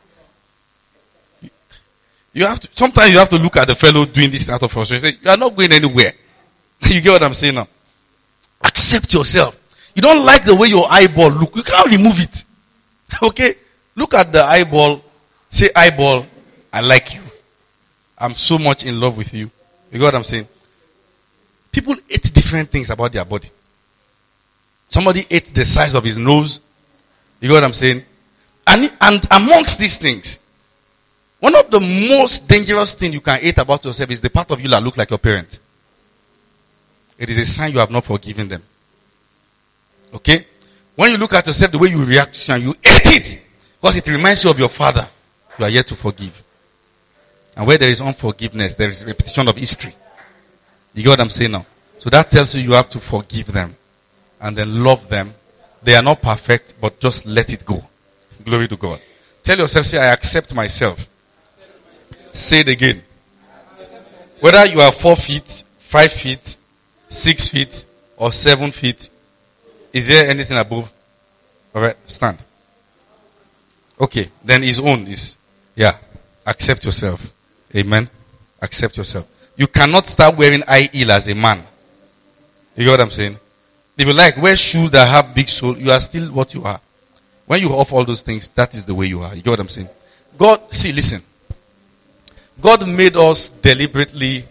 Speaker 1: You have to, sometimes you have to look at the fellow doing this out of frustration. You are not going anywhere. You get what I'm saying now? Accept yourself. You don't like the way your eyeball look. You can't remove it. Okay? Look at the eyeball. Say, eyeball, I like you. I'm so much in love with you. You get what I'm saying? People hate different things about their body. Somebody hates the size of his nose. You get what I'm saying? And, and amongst these things, one of the most dangerous things you can hate about yourself is the part of you that looks like your parent. It is a sign you have not forgiven them. Okay? When you look at yourself, the way you react to sin, you hate it. Because it reminds you of your father. You are yet to forgive. And where there is unforgiveness, there is repetition of history. You get what I'm saying now? So that tells you you have to forgive them. And then love them. They are not perfect, but just let it go. Glory to God. Tell yourself, say, I accept myself. Say it again. Whether you are four feet, five feet, six feet, or seven feet, is there anything above? Alright, stand. Okay, then his own is, yeah, accept yourself. Amen. Accept yourself. You cannot start wearing high heel as a man. You get what I'm saying? If you like, wear shoes that have big sole, you are still what you are. When you off all those things, that is the way you are. You get what I'm saying? God, see, listen. God made us deliberately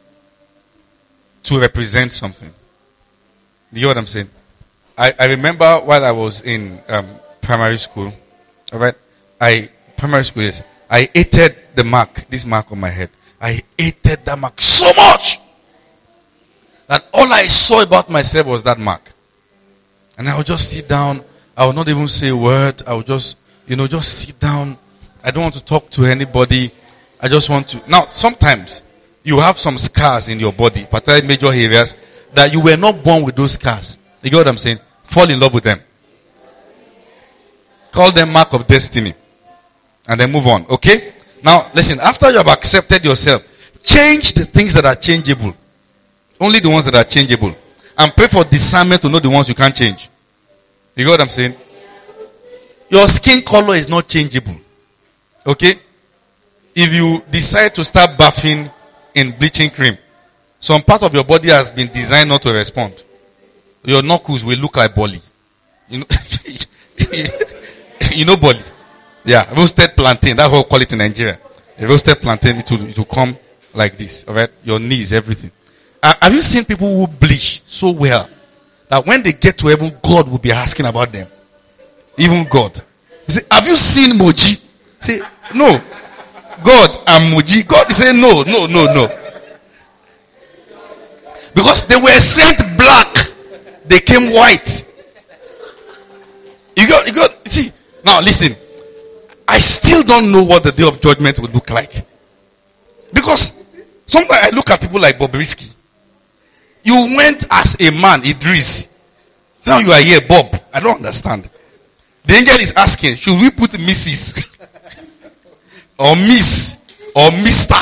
Speaker 1: to represent something. You get what I'm saying? I, I remember while I was in um, primary school, alright, I, primary school, yes, I hated the mark, this mark on my head. I hated that mark so much that all I saw about myself was that mark. And I would just sit down. I would not even say a word. I would just, you know, just sit down. I don't want to talk to anybody. I just want to. Now, sometimes you have some scars in your body, particularly major areas, that you were not born with those scars. You get what I'm saying? Fall in love with them. Call them mark of destiny. And then move on. Okay? Now, listen. After you have accepted yourself, change the things that are changeable. Only the ones that are changeable. And pray for discernment to know the ones you can't change. You get what I'm saying? Your skin color is not changeable. Okay? If you decide to start bathing in bleaching cream, some part of your body has been designed not to respond. Your knuckles will look like Bolly. You know, you know Bolly? Yeah, roasted plantain. That's what we call it in Nigeria. A roasted plantain, it will, it will come like this. Alright? Your knees, everything. Uh, have you seen people who bleach so well that when they get to heaven, God will be asking about them? Even God. You say, have you seen Moji? Say, no. God and Moji. God is saying, no, no, no, no. Because they were sent black, they came white. You got, you got, see, now listen. I still don't know what the day of judgment would look like. Because sometimes I look at people like Bobrisky. You went as a man, Idris. Now you are here, Bob. I don't understand. The angel is asking, should we put Missus or Miss or Mister?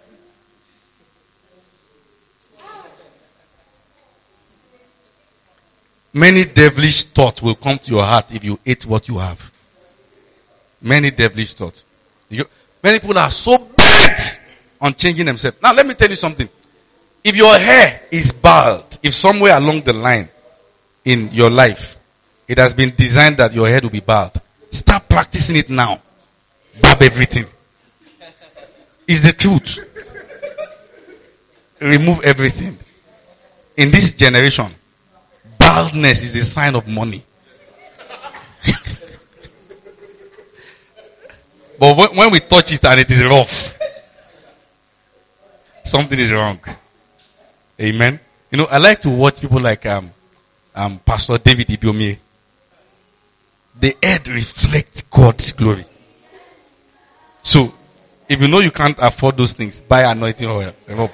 Speaker 1: Many devilish thoughts will come to your heart if you hate what you have. Many devilish thoughts. You, many people are so bent on changing themselves. Now let me tell you something. If your hair is bald, if somewhere along the line in your life, it has been designed that your head will be bald, start practicing it now. Barb everything. It's the truth. Remove everything. In this generation, baldness is a sign of money. But when, when we touch it and it is rough, something is wrong. Amen. You know, I like to watch people like um, um, Pastor David Ibiomie. The head reflects God's glory. So, if you know you can't afford those things, buy anointing oil. Rub.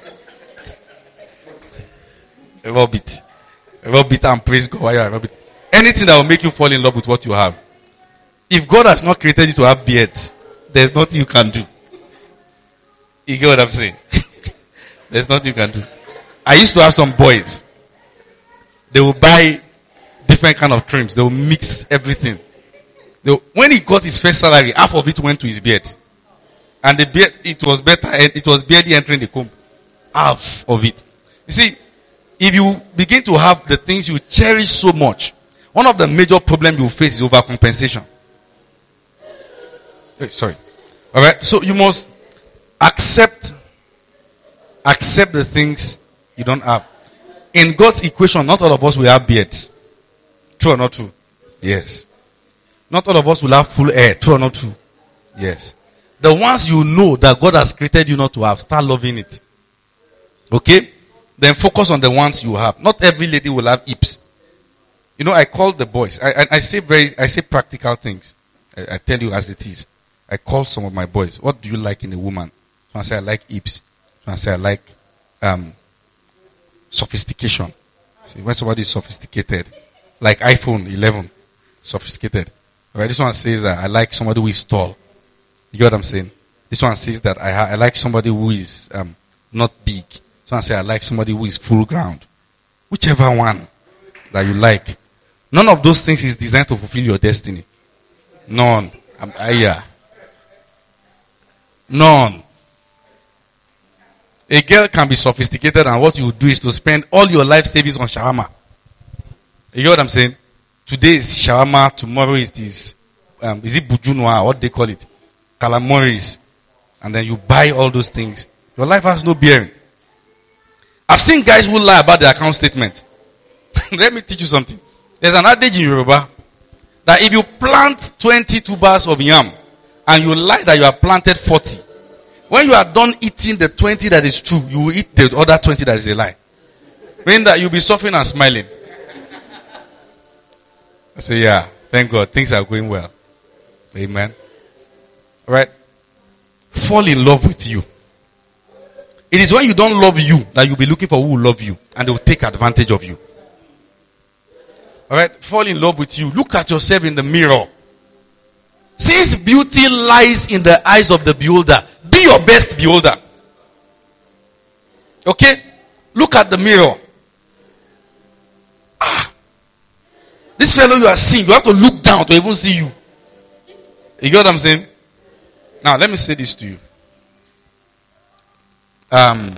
Speaker 1: Rub it. Rub it and praise God while you rub it. Anything that will make you fall in love with what you have. If God has not created you to have beard, there's nothing you can do. You get what I'm saying? There's nothing you can do. I used to have some boys. They will buy different kind of trims. They will mix everything. They will, when he got his first salary, half of it went to his beard. And the beard, it was better, it was barely entering the comb. Half of it. You see, if you begin to have the things you cherish so much, one of the major problems you face is overcompensation. Hey, sorry. Alright, so you must accept, accept the things you don't have. In God's equation, not all of us will have beards. True or not true? Yes. Not all of us will have full hair. True or not true? Yes. The ones you know that God has created you not to have, start loving it. Okay? Then focus on the ones you have. Not every lady will have hips. You know, I call the boys. I, I, I say very, I say practical things. I, I tell you as it is. I call some of my boys. What do you like in a woman? So I say I like hips. So I say I like um, sophistication. See, when somebody is sophisticated, like iPhone eleven, sophisticated. Right? This one says uh, I like somebody who is tall. You get what I'm saying? This one says that I, ha- I like somebody who is um, not big. This one says I like somebody who is full ground. Whichever one that you like. None of those things is designed to fulfill your destiny. None. Um, uh, yeah. None. A girl can be sophisticated and what you do is to spend all your life savings on shawarma. You get what I'm saying? Today is shawarma, tomorrow is this, um, is it bujunwa, what they call it? Calamaris. And then you buy all those things. Your life has no bearing. I've seen guys who lie about their account statement. Let me teach you something. There's an adage in Yoruba that if you plant twenty tubers of yam and you lie that you have planted forty, when you are done eating the twenty that is true, you will eat the other twenty that is a lie. Meaning that you'll be suffering and smiling. I say, yeah, thank God, things are going well. Amen. Alright? Fall in love with you. It is when you don't love you that you'll be looking for who will love you and they will take advantage of you. Alright? Fall in love with you. Look at yourself in the mirror. Since beauty lies in the eyes of the beholder, be your best beholder. Okay? Look at the mirror. Ah. This fellow you are seeing, you have to look down to even see you. You get what I'm saying? Now, let me say this to you. Um,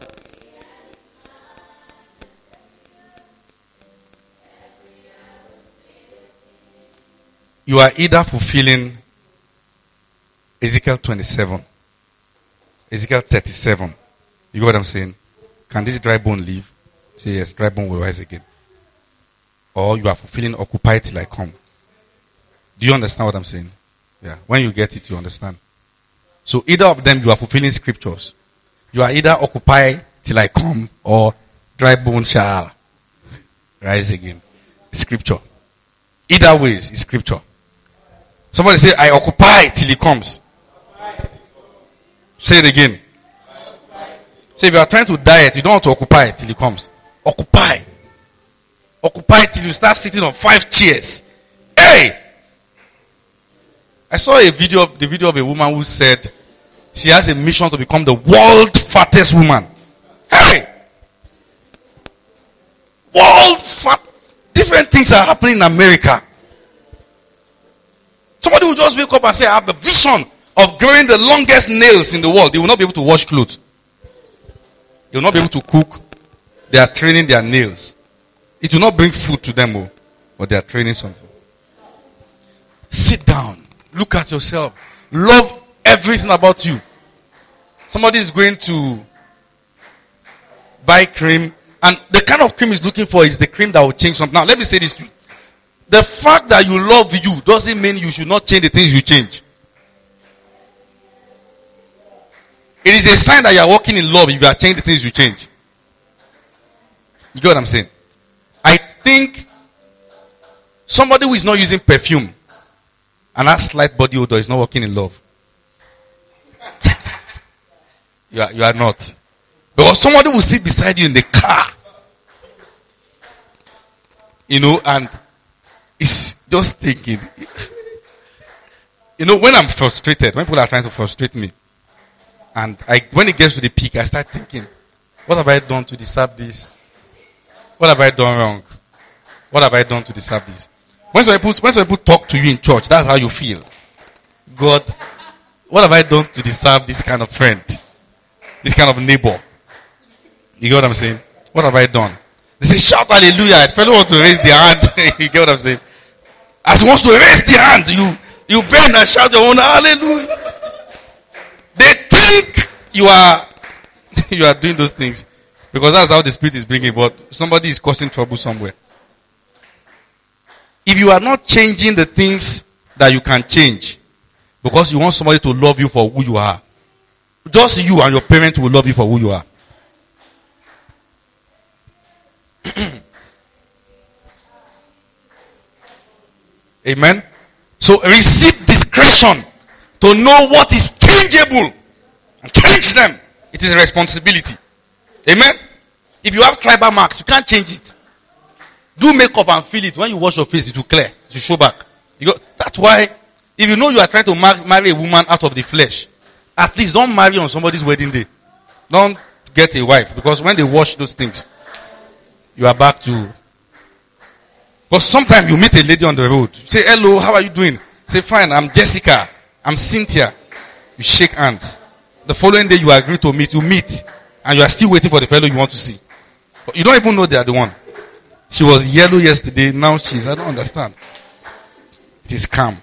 Speaker 1: you are either fulfilling Ezekiel twenty-seven, Ezekiel thirty-seven. You get what I'm saying? Can this dry bone live? Say yes, dry bone will rise again. Or you are fulfilling occupy till I come. Do you understand what I'm saying? Yeah. When you get it, you understand. So either of them, you are fulfilling scriptures. You are either occupy till I come or dry bone shall rise again. Scripture. Either way is scripture. Somebody say, I occupy till he comes. Say it again. So if you are trying to diet, you don't want to occupy till he comes. Occupy. Occupy till you start sitting on five chairs. Hey! I saw a video, the video of a woman who said she has a mission to become the world fattest woman. Hey! World fat. Different things are happening in America. Somebody will just wake up and say, I have the vision of growing the longest nails in the world. They will not be able to wash clothes. They will not be able to cook. They are training their nails. It will not bring food to them, but they are training something. Sit down. Look at yourself. Love everything about you. Somebody is going to buy cream, and the kind of cream he's looking for is the cream that will change something. Now, let me say this to you. The fact that you love you doesn't mean you should not change the things you change. It is a sign that you are walking in love if you are changing the things you change. You get what I'm saying? I think somebody who is not using perfume and has slight body odor is not walking in love. you, are, you are not. Because somebody will sit beside you in the car. You know, and is just thinking. You know, when I'm frustrated, when people are trying to frustrate me, and I, when it gets to the peak, I start thinking, what have I done to deserve this? What have I done wrong? What have I done to deserve this? When some people, when some people talk to you in church, that's how you feel. God, what have I done to deserve this kind of friend? This kind of neighbor? You get what I'm saying? What have I done? They say, shout hallelujah. The fellow wants to raise their hand. You get what I'm saying? As he wants to raise their hand, you, you bend and shout your own hallelujah. They think you are, you are doing those things. Because that's how the Spirit is bringing, but somebody is causing trouble somewhere. If you are not changing the things that you can change, because you want somebody to love you for who you are, just you and your parents will love you for who you are. Amen. So receive discretion to know what is changeable and change them. It is a responsibility. Amen. If you have tribal marks, you can't change it. Do makeup and feel it. When you wash your face, it will clear. It will show back. You go, that's why, if you know you are trying to mar- marry a woman out of the flesh, at least don't marry on somebody's wedding day. Don't get a wife. Because when they wash those things, you are back to... Because sometimes you meet a lady on the road. You say, hello, how are you doing? Say, fine, I'm Jessica. I'm Cynthia. You shake hands. The following day you agree to meet. You meet. And you are still waiting for the fellow you want to see. But you don't even know they are the one. She was yellow yesterday. Now she's... I don't understand. It is calm.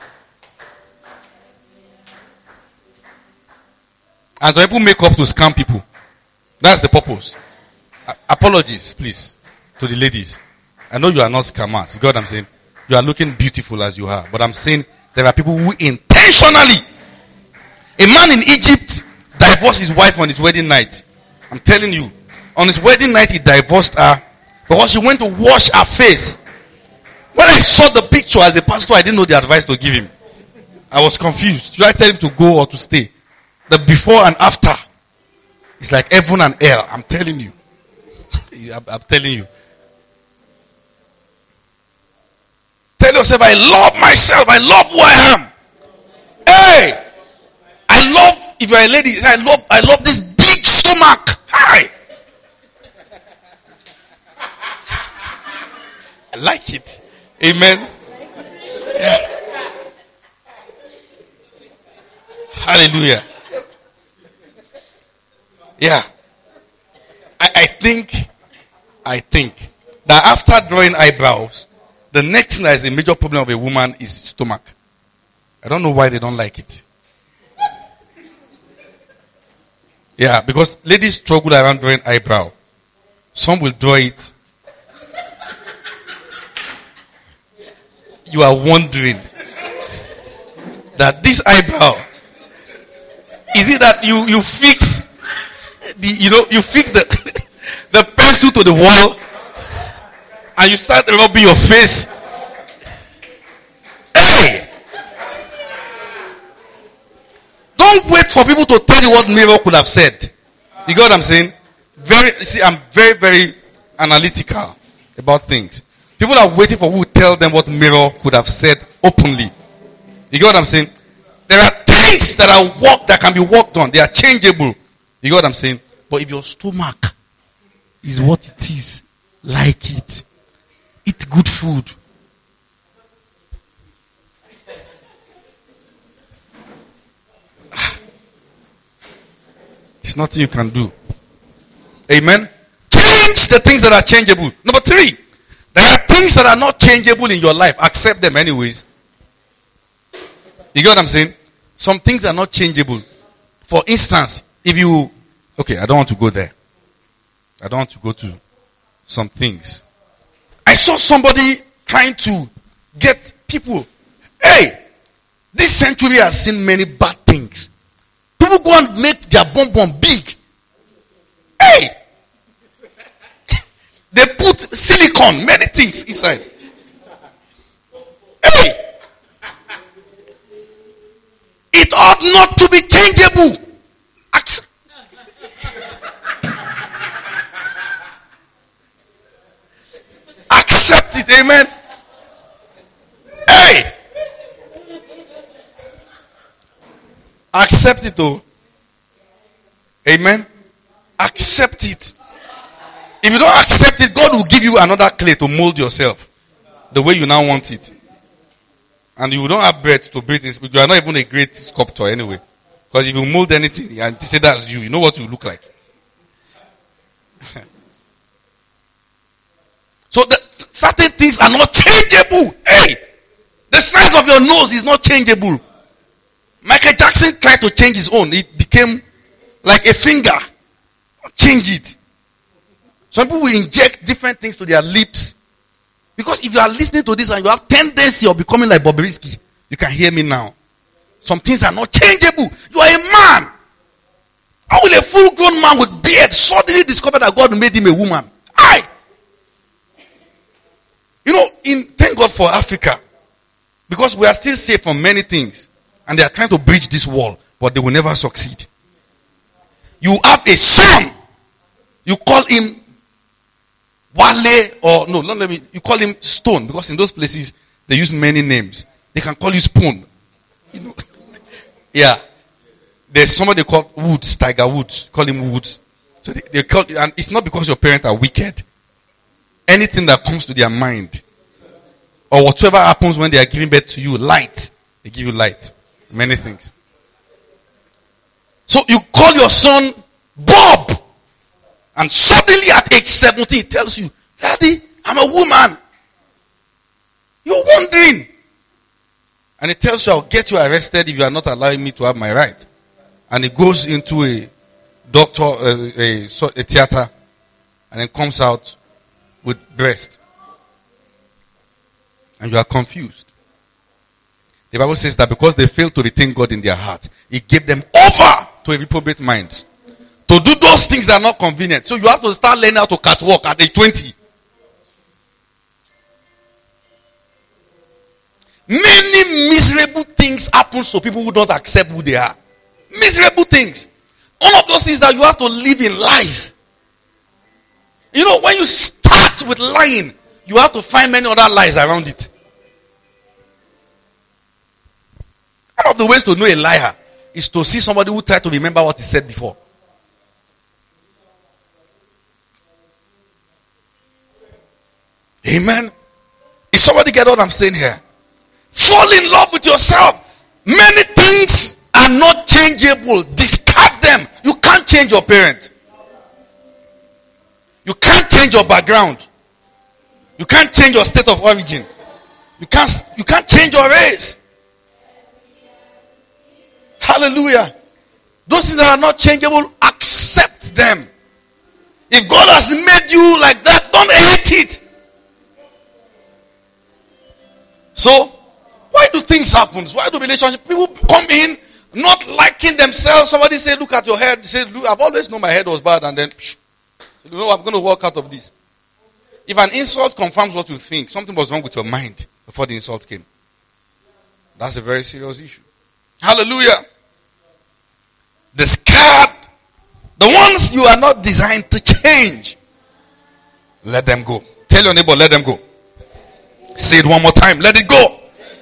Speaker 1: And so people make up to scam people. That's the purpose. A- apologies, please, to the ladies. I know you are not scammers. You get what I'm saying? You are looking beautiful as you are. But I'm saying there are people who intentionally... A man in Egypt divorced his wife on his wedding night. I'm telling you. On his wedding night, he divorced her because she went to wash her face. When I saw the picture as a pastor, I didn't know the advice to give him. I was confused. Should I tell him to go or to stay? The before and after. It's like heaven and hell. I'm telling you. I'm, I'm telling you. Tell yourself, I love myself. I love who I am. Hey! I love, if you're a lady, I love, I love this big stomach. Hi! I like it. Amen. Yeah. Hallelujah. Yeah. I, I think, I think that after drawing eyebrows, the next thing that is a major problem of a woman is stomach. I don't know why they don't like it. Yeah, because ladies struggle around drawing eyebrow. Some will draw it. You are wondering that this eyebrow, is it that you, you fix the, you know, you fix the, the pencil to the wall and you start rubbing your face? Hey! Don't wait for people to tell you what mirror could have said. You get what I'm saying? Very, see, I'm very, very analytical about things. People are waiting for who will tell them what mirror could have said openly. You get what I'm saying? There are things that are work that can be worked on. They are changeable. You get what I'm saying? But if your stomach is what it is, like it. Eat good food. It's nothing you can do. Amen. Change the things that are changeable. Number three. There are things that are not changeable in your life. Accept them anyways. You get what I'm saying? Some things are not changeable. For instance, if you... Okay, I don't want to go there. I don't want to go to some things. I saw somebody trying to get people. Hey, this century has seen many bad things. People go and make their bomb bomb big. Hey! They put silicone, many things inside. Hey! It ought not to be changeable. Accept. Accept it, amen. Hey! Accept it, oh. Amen. Accept it. If you don't accept it, God will give you another clay to mold yourself the way you now want it. And you don't have breath to breathe it. You are not even a great sculptor anyway. Because if you mold anything and say that's you, you know what you look like. So the, certain things are not changeable. Hey! The size of your nose is not changeable. Michael Jackson tried to change his own. It became like a finger. Change it. Some people will inject different things to their lips. Because if you are listening to this and you have tendency of becoming like Bobrisky, you can hear me now. Some things are not changeable. You are a man. How will a full-grown man with beard suddenly discover that God made him a woman? I. You know, in thank God for Africa. Because we are still safe from many things. And they are trying to breach this wall. But they will never succeed. You have a son. You call him Wale or no, not let me. You call him Stone because in those places they use many names. They can call you Spoon. You know? Yeah. There's somebody called Woods, Tiger Woods. Call him Woods. So they, they call, and it's not because your parents are wicked. Anything that comes to their mind, or whatever happens when they are giving birth to you, light. They give you light. Many things. So you call your son Bob. And suddenly at age seventeen, he tells you, Daddy, I'm a woman. You're wondering. And he tells you, I'll get you arrested if you are not allowing me to have my right. And he goes into a doctor, a, a, a theater, and then comes out with breast. And you are confused. The Bible says that because they failed to retain God in their heart, He gave them over to a reprobate mind. To do those things that are not convenient. So you have to start learning how to catwalk at age twenty. Many miserable things happen to people who don't accept who they are. Miserable things. One of those things that you have to live in lies. You know, when you start with lying, you have to find many other lies around it. One of the ways to know a liar is to see somebody who tried to remember what he said before. Amen. Is somebody get what I'm saying here? Fall in love with yourself. Many things are not changeable. Discard them. You can't change your parent. You can't change your background. You can't change your state of origin. You can't, you can't change your race. Hallelujah. Those things that are not changeable, accept them. If God has made you like that, don't hate it. So, why do things happen? Why do relationships? People come in not liking themselves. Somebody say, look at your head. Say, look, I've always known my head was bad. And then, psh, you know, I'm going to walk out of this. If an insult confirms what you think, something was wrong with your mind before the insult came. That's a very serious issue. Hallelujah. Discard the ones you are not designed to change. Let them go. Tell your neighbor, let them go. Say it one more time. Let it go.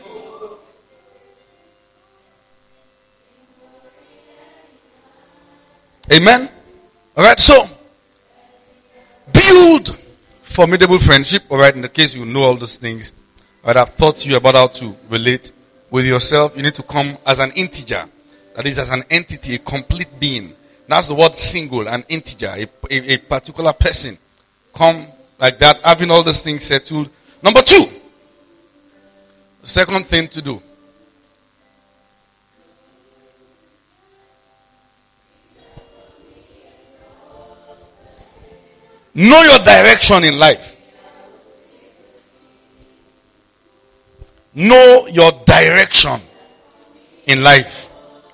Speaker 1: Amen. Alright, so build formidable friendship. Alright, in the case you know all those things. Alright, I've taught you about how to relate with yourself. You need to come as an integer. That is, as an entity, a complete being. That's the word single, an integer, a, a, a particular person. Come like that, having all those things settled. Number two. Second thing to do. Know your direction in life. Know your direction in life.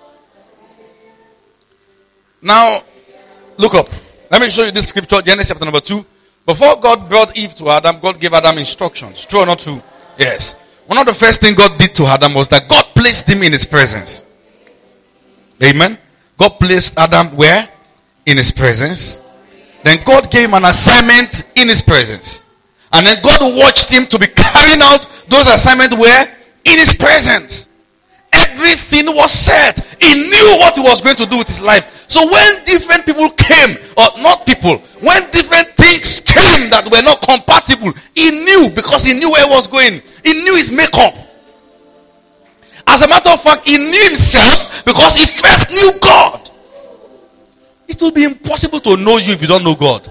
Speaker 1: Now, look up. Let me show you this scripture, Genesis chapter number two. Before God brought Eve to Adam, God gave Adam instructions. True or not true? Yes. One of the first things God did to Adam was that God placed him in his presence. Amen. God placed Adam where? In his presence. Then God gave him an assignment in his presence. And then God watched him to be carrying out those assignments where? In his presence. Everything was set. He knew what he was going to do with his life. So when different people came, or not people, when different things came that were not compatible, he knew because he knew where he was going. He knew his makeup. As a matter of fact, he knew himself because he first knew God. It will be impossible to know you if you don't know God.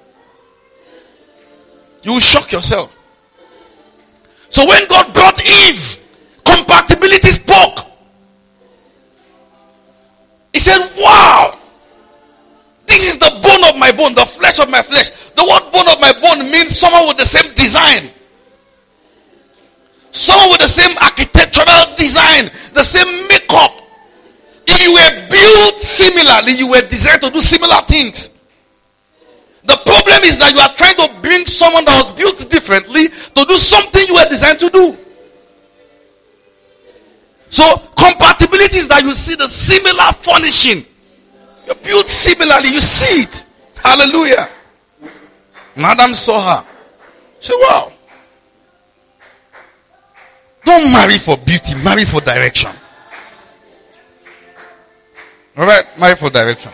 Speaker 1: You will shock yourself. So when God brought Eve, compatibility spoke. He said, wow, this is the bone of my bone, the flesh of my flesh. The word bone of my bone means someone with the same design. Someone with the same architectural design, the same makeup. If you were built similarly, you were designed to do similar things. The problem is that you are trying to bring someone that was built differently to do something you were designed to do. So compatibility is that you see the similar furnishing. You're built similarly. You see it. Hallelujah. Madam saw her. She said, wow. Don't marry for beauty. Marry for direction. Alright? Marry for direction.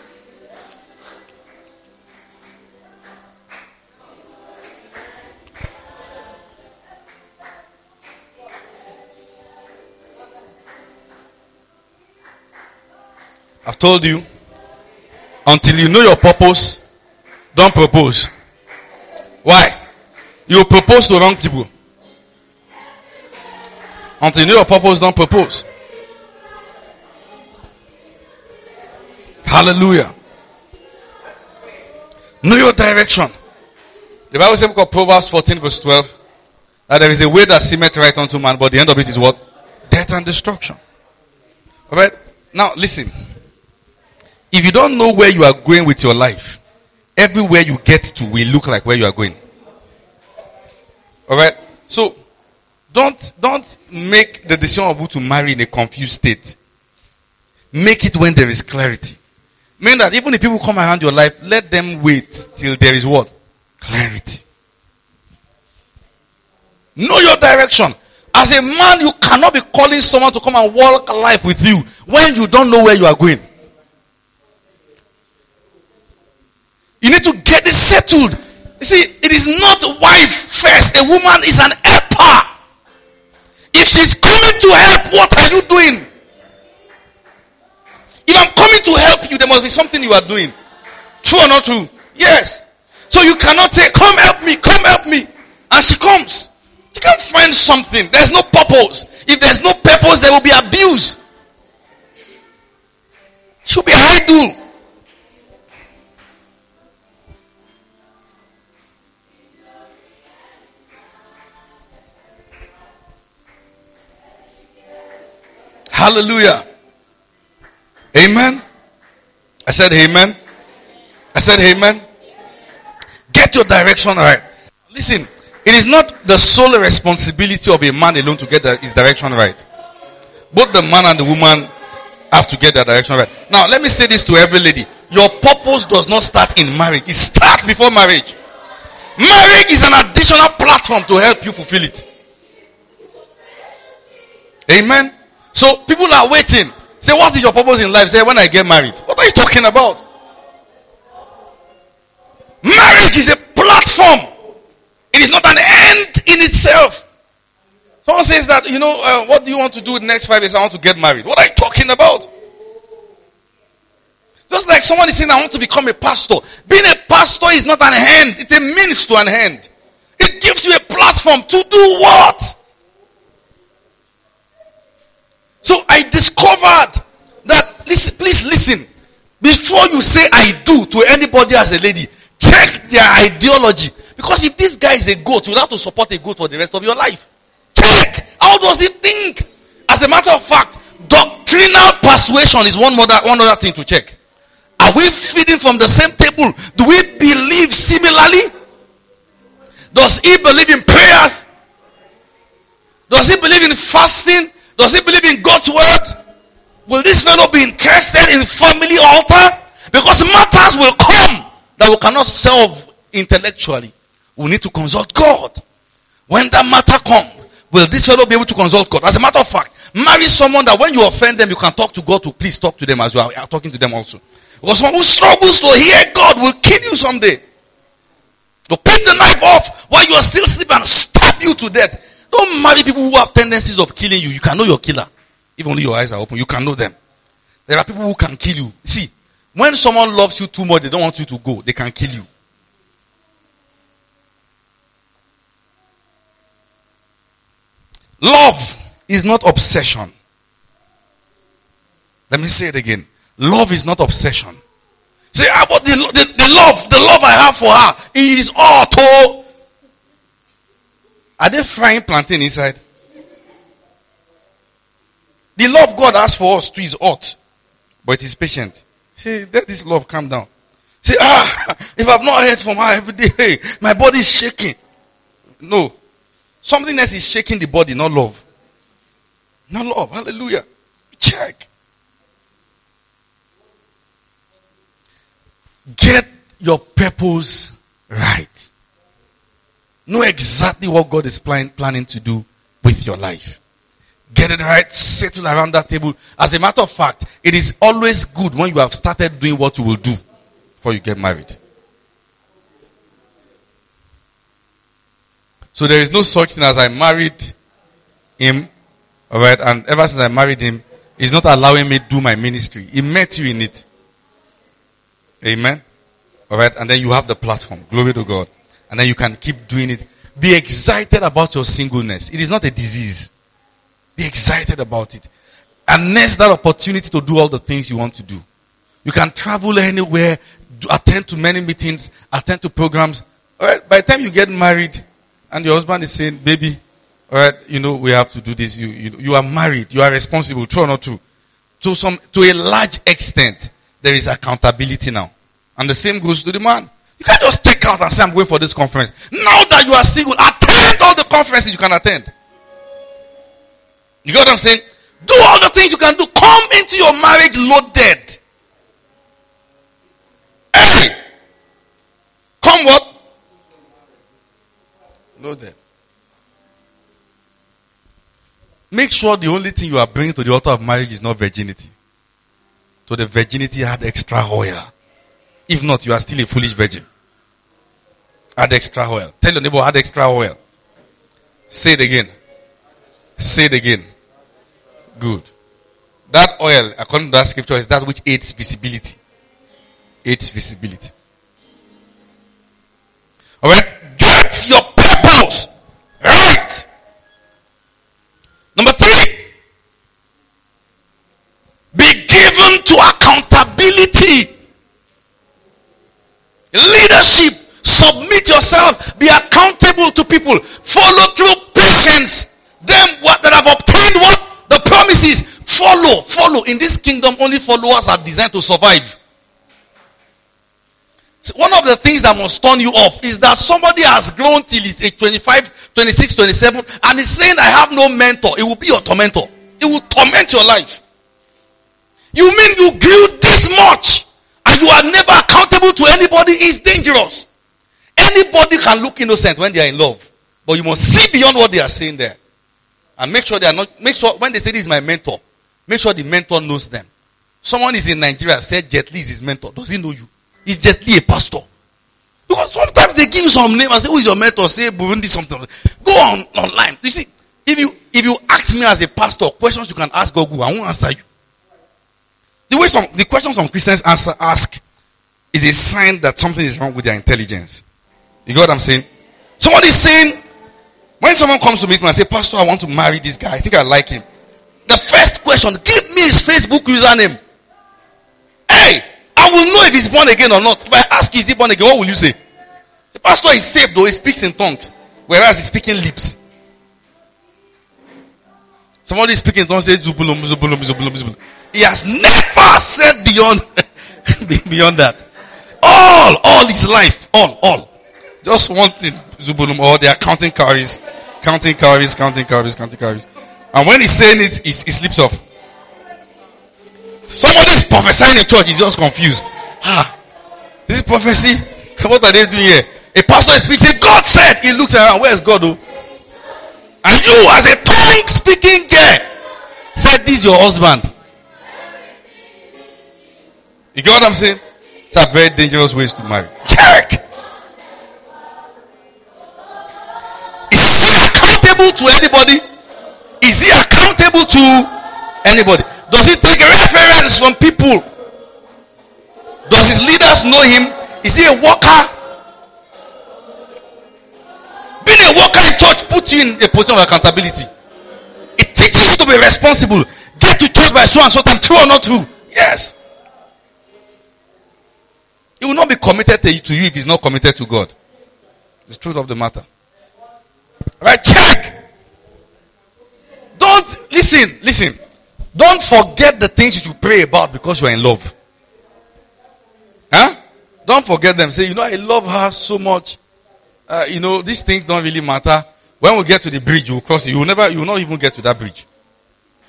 Speaker 1: I've told you, until you know your purpose, don't propose. Why? You propose to wrong people. Until you know your purpose, don't propose. Hallelujah. Know your direction. The Bible says, called Proverbs fourteen verse twelve, that there is a way that seemeth right unto man, but the end of it is what? Death and destruction. Alright? Now listen. If you don't know where you are going with your life, everywhere you get to will look like where you are going. Alright? So, don't, don't make the decision of who to marry in a confused state. Make it when there is clarity. Meaning that even if people come around your life, let them wait till there is what? Clarity. Know your direction. As a man, you cannot be calling someone to come and walk life with you when you don't know where you are going. You need to get this settled. You see, it is not wife first. A woman is an helper. If she's coming to help, what are you doing? If I'm coming to help you, there must be something you are doing. True or not true? Yes. So you cannot say, come help me, come help me. And she comes. You can't find something. There's no purpose. If there's no purpose, there will be abuse. She'll be idle. Hallelujah. Amen. I said amen. I said amen. Get your direction right. Listen, it is not the sole responsibility of a man alone to get his direction right. Both the man and the woman have to get their direction right. Now, let me say this to every lady. Your purpose does not start in marriage. It starts before marriage. Marriage is an additional platform to help you fulfill it. Amen. So people are waiting. Say, what is your purpose in life? Say, when I get married. What are you talking about? Marriage is a platform. It is not an end in itself. Someone says that, you know, uh, what do you want to do in the next five years? I want to get married. What are you talking about? Just like someone is saying, I want to become a pastor. Being a pastor is not an end. It's a means to an end. It gives you a platform to do what? So I discovered that, listen, please listen. Before you say I do to anybody as a lady, check their ideology. Because if this guy is a goat, you'll have to support a goat for the rest of your life. Check. How does he think? As a matter of fact, doctrinal persuasion is one other, one other thing to check. Are we feeding from the same table? Do we believe similarly? Does he believe in prayers? Does he believe in fasting? Does he believe in God's word? Will this fellow be interested in family altar? Because matters will come that we cannot solve intellectually. We need to consult God. When that matter comes, will this fellow be able to consult God? As a matter of fact, marry someone that when you offend them, you can talk to God to please talk to them as well. I'm talking to them also. Because someone who struggles to hear God will kill you someday. To pick the knife off while you are still sleeping and stab you to death. Don't marry people who have tendencies of killing you. You can know your killer. If only your eyes are open, you can know them. There are people who can kill you. See, when someone loves you too much, they don't want you to go. They can kill you. Love is not obsession. Let me say it again. Love is not obsession. Say, ah, but the, the, the love, the love I have for her, it is auto. Are they frying plantain inside? The love God has for us too is hot, but it is patient. Say, let this love calm down. Say, ah, if I've not heard from her every day, my body is shaking. No. Something else is shaking the body, not love. No love. Hallelujah. Check. Get your purpose right. Know exactly what God is plan- planning to do with your life. Get it right. Settle around that table. As a matter of fact, it is always good when you have started doing what you will do before you get married. So there is no such thing as I married him, alright, and ever since I married him, he's not allowing me to do my ministry. He met you in it. Amen. Alright, and then you have the platform. Glory to God. And then you can keep doing it. Be excited about your singleness. It is not a disease. Be excited about it. And nurse that opportunity to do all the things you want to do. You can travel anywhere, attend to many meetings, attend to programs. Alright, by the time you get married, and your husband is saying, baby, alright, you know, we have to do this. You, you, you are married. You are responsible. True or not true? To some, to a large extent, there is accountability now. And the same goes to the man. You can't just take out and say, I'm going for this conference. Now that you are single, attend all the conferences you can attend. You get what I'm saying? Do all the things you can do. Come into your marriage loaded. Hey! Come what? Loaded. Make sure the only thing you are bringing to the altar of marriage is not virginity. So the virginity add extra oil. If not, you are still a foolish virgin. Add extra oil. Tell your neighbor, add extra oil. Say it again. Say it again. Good. That oil, according to that scripture, is that which aids visibility. Aids visibility. Alright? Get your purpose right. Number three. Be given to accountability. Leadership. Submit yourself. Be accountable to people. Follow through patience. Them what, that have obtained what? The promises. Follow. Follow. In this kingdom, only followers are designed to survive. So one of the things that must turn you off is that somebody has grown till he's age twenty-five, twenty-six, twenty-seven and is saying, I have no mentor. It will be your tormentor. It will torment your life. You mean you grew this much and you are never accountable to anybody? Is dangerous. Anybody can look innocent when they are in love, but you must see beyond what they are saying there, and make sure they are not. Make sure when they say this is my mentor, make sure the mentor knows them. Someone is in Nigeria, said Jet Li is his mentor. Does he know you? Is Jet Li a pastor? Because sometimes they give you some name and say, who is your mentor? Say Burundi something. Go on online. You see, if you if you ask me as a pastor questions you can ask Google, I won't answer you. The way some the questions some Christians answer ask is a sign that something is wrong with their intelligence. You get what I'm saying? Someone is saying, when someone comes to meet me and say, Pastor, I want to marry this guy. I think I like him. The first question, give me his Facebook username. Hey, I will know if he's born again or not. If I ask you, is he born again, what will you say? The pastor is saved though, he speaks in tongues. Whereas he's speaking lips. Somebody is speaking in tongues, says, Zubulum, Zubulum, Zubulum, Zubulum. He has never said beyond, beyond that. All, all his life, all, all. Just one thing, Zubulum, or they are counting calories, counting calories, counting calories, counting calories. And when he's saying it, he, he slips up. Somebody is prophesying in church, he's just confused. Ah, this is prophecy? What are they doing here? A pastor is speaking, God said, he looks around, where's God? Oh? And you, as a tongue speaking girl, said, this is your husband. You get what I'm saying? It's a very dangerous ways to marry. Check! To anybody? Is he accountable to anybody? Does he take reference from people? Does his leaders know him? Is he a worker? Being a worker in church puts you in a position of accountability. It teaches you to be responsible. Get to church by so and so time, true or not true? Yes. He will not be committed to you, to you if he's not committed to God. It's the truth of the matter. Right, check. Don't, listen, listen. Don't forget the things you should pray about because you are in love. Huh? Don't forget them. Say, you know, I love her so much. Uh, you know, these things don't really matter. When we get to the bridge, you will cross it. You will never, you will not even get to that bridge.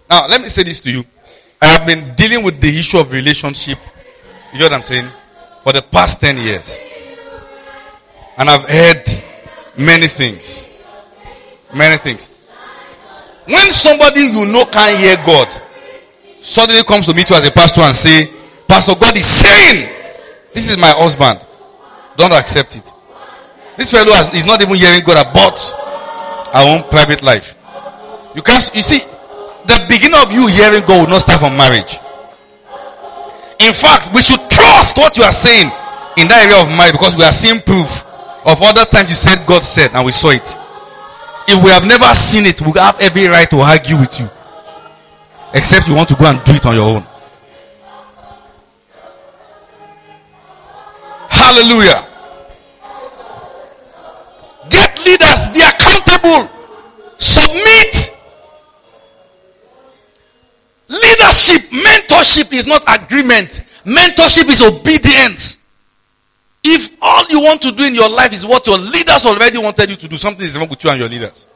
Speaker 1: Now, let me say this to you. I have been dealing with the issue of relationship, you know what I'm saying, for the past ten years. And I've heard many things. Many things. When somebody you know can't hear God, suddenly comes to meet you as a pastor and say, Pastor, God is saying, this is my husband. Don't accept it. This fellow has, is not even hearing God about our own private life. You can't, you see, the beginning of you hearing God will not start from marriage. In fact, we should trust what you are saying in that area of marriage, because we are seeing proof of other times you said God said and we saw it. If we have never seen it, we have every right to argue with you. Except you want to go and do it on your own. Hallelujah. Get leaders, be accountable, submit. Leadership, mentorship is not agreement. Mentorship is obedience. If all you want to do in your life is what your leaders already wanted you to do, something is wrong with you and your leaders.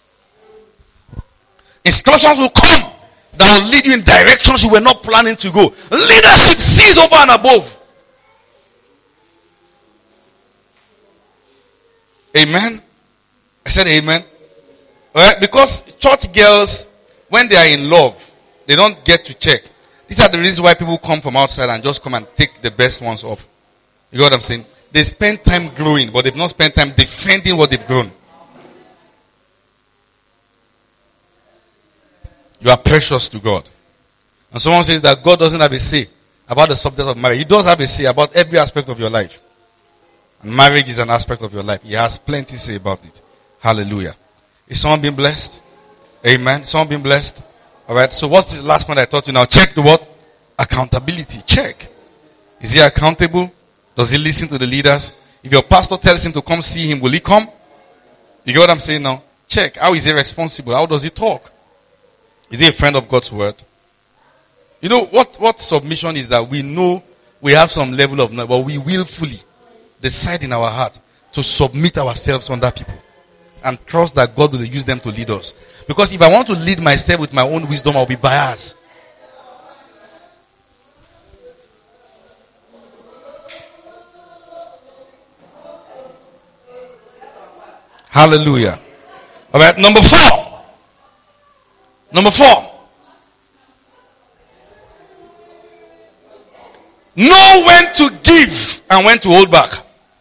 Speaker 1: Instructions will come that will lead you in directions you were not planning to go. Leadership sees over and above. Amen. I said amen. Alright, because church girls, when they are in love, they don't get to check. These are the reasons why people come from outside and just come and take the best ones off. You know what I'm saying? They spend time growing, but they've not spent time defending what they've grown. You are precious to God. And someone says that God doesn't have a say about the subject of marriage. He does have a say about every aspect of your life. And marriage is an aspect of your life. He has plenty to say about it. Hallelujah. Is someone being blessed? Amen. Someone being blessed? Alright. So what's the last point I taught you now? Check the what? Accountability. Check. Is he accountable? Does he listen to the leaders? If your pastor tells him to come see him, will he come? You get what I'm saying now? Check. How is he responsible? How does he talk? Is he a friend of God's word? You know what, what submission is that we know we have some level of knowledge, but we willfully decide in our heart to submit ourselves under people and trust that God will use them to lead us. Because if I want to lead myself with my own wisdom, I'll be biased. Hallelujah. Alright, number four. Number four. Know when to give and when to hold back.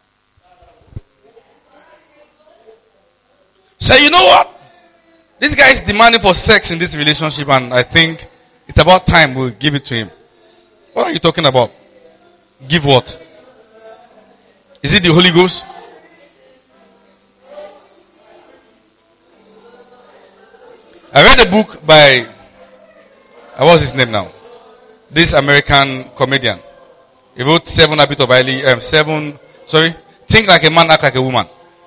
Speaker 1: Say, you know what? This guy is demanding for sex in this relationship, and I think it's about time we'll give it to him. What are you talking about? Give what? Is it the Holy Ghost? I read a book by, uh, what's his name now? This American comedian. He wrote Seven Habits of Highly, um, Seven, sorry, Think Like a Man, Act Like a Woman.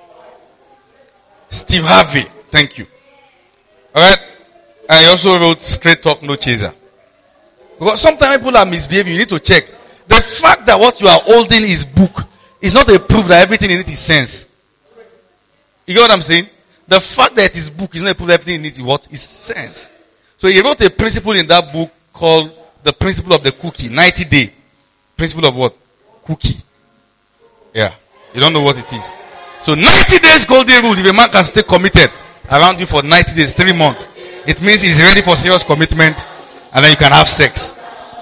Speaker 1: Steve Harvey, thank you. Alright? And he also wrote Straight Talk, No Chaser. Because sometimes people are misbehaving, you need to check. The fact that what you are holding is book is not a proof that everything in it is sense. You get what I'm saying? The fact that it is book is not a proof that everything in it is what? Is sense. So he wrote a principle in that book called the principle of the cookie, ninety day. Principle of what? Cookie. Yeah. You don't know what it is. So ninety days golden rule. If a man can stay committed around you for ninety days, three months, it means he's ready for serious commitment, and then you can have sex.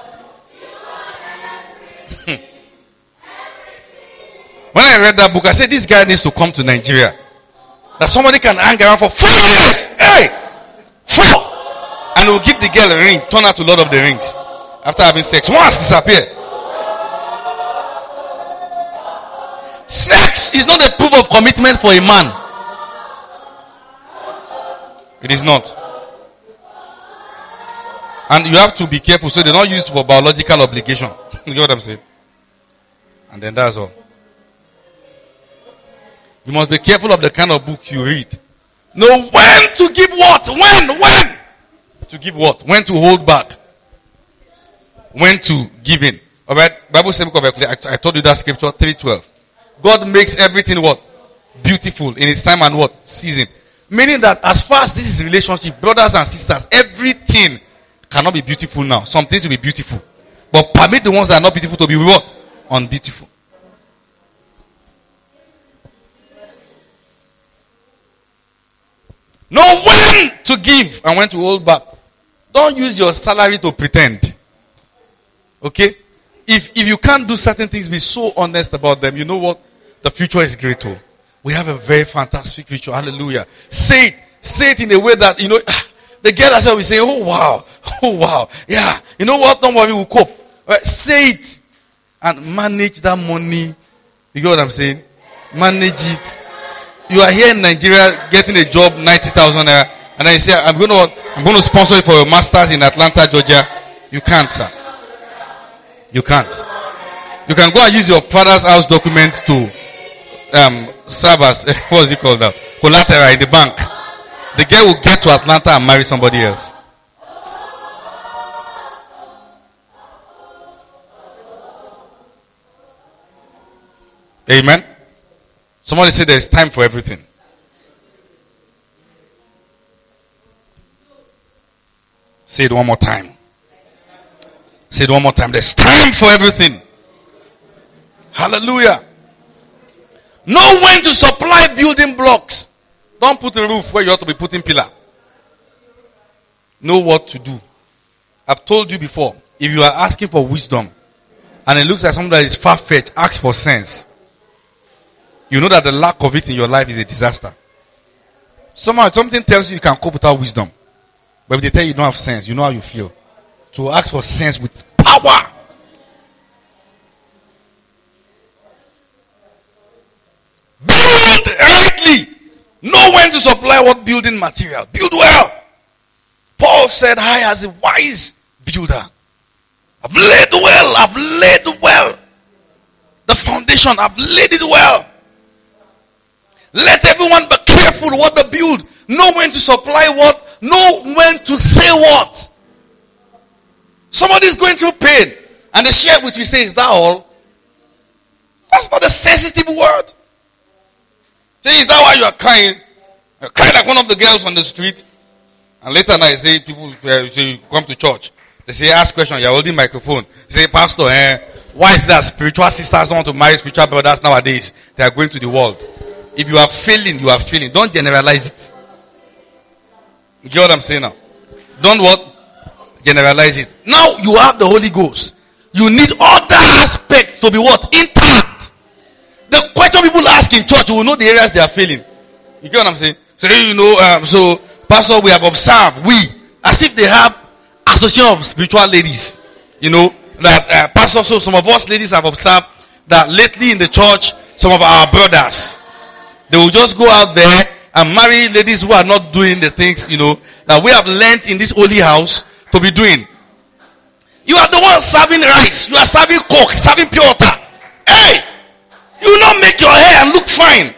Speaker 1: When I read that book, I said this guy needs to come to Nigeria. That somebody can hang around for four years. Hey! Four! And will give the girl a ring, turn her to Lord of the Rings. After having sex. Once disappear. Sex is not a proof of commitment for a man. It is not. And you have to be careful so they're not used for biological obligation. You know what I'm saying? And then that's all. You must be careful of the kind of book you read. Know when to give what? When? When? To give what? When to hold back? When to give in? Alright? Bible says, I told you that scripture, three twelve. God makes everything what? Beautiful in its time and what? Season. Meaning that as far as this is relationship, brothers and sisters, everything cannot be beautiful now. Some things will be beautiful. But permit the ones that are not beautiful to be what? Unbeautiful. Know when to give and when to hold back. Don't use your salary to pretend. Okay? If if you can't do certain things, be so honest about them. You know what? The future is great. Oh. We have a very fantastic future. Hallelujah. Say it. Say it in a way that, you know, the girl herself will say, oh wow. Oh wow. Yeah. You know what? Don't worry, we'll cope. Right? Say it. And manage that money. You get what I'm saying? Manage it. You are here in Nigeria getting a job, ninety thousand naira, and then you say, I'm going to, I'm going to sponsor you for your master's in Atlanta, Georgia. You can't, sir. You can't. You can go and use your father's house documents to um, serve as, what's it called now? Collateral in the bank. The girl will get to Atlanta and marry somebody else. Amen. Somebody said there's time for everything. Say it one more time. Say it one more time. There's time for everything. Hallelujah. Know when to supply building blocks. Don't put a roof where you ought to be putting pillar. Know what to do. I've told you before, if you are asking for wisdom and it looks like something that is far-fetched, ask for sense. You know that the lack of it in your life is a disaster. Somehow, something tells you you can cope without wisdom. But if they tell you you don't have sense, you know how you feel. So ask for sense with power. Build rightly. Know when to supply what building material. Build well. Paul said, I as a wise builder, I've laid well, I've laid well. The foundation, I've laid it well. Let everyone be careful what they build. Know when to supply what. Know when to say what. Somebody is going through pain and they share with you, say, is that all? That's not a sensitive word. Say, is that why you are crying? You're crying like one of the girls on the street. And later night, say, people uh, say, come to church. They say, ask question, you're holding microphone. You say, Pastor, eh, why is that spiritual sisters don't want to marry spiritual brothers nowadays? They are going to the world. If you are failing, you are failing. Don't generalize it. You get what I'm saying now? Don't what? Generalize it. Now you have the Holy Ghost. You need other aspects to be what? Intact. The question people ask in church, you will know the areas they are failing. You get what I'm saying? So you know, um, so Pastor, we have observed, we, as if they have association of spiritual ladies. You know, that uh, Pastor, so some of us ladies have observed that lately in the church, some of our brothers, they will just go out there and marry ladies who are not doing the things, you know, that we have learned in this holy house to be doing. You are the one serving rice. You are serving coke, serving pure water. Hey! You will not make your hair look fine.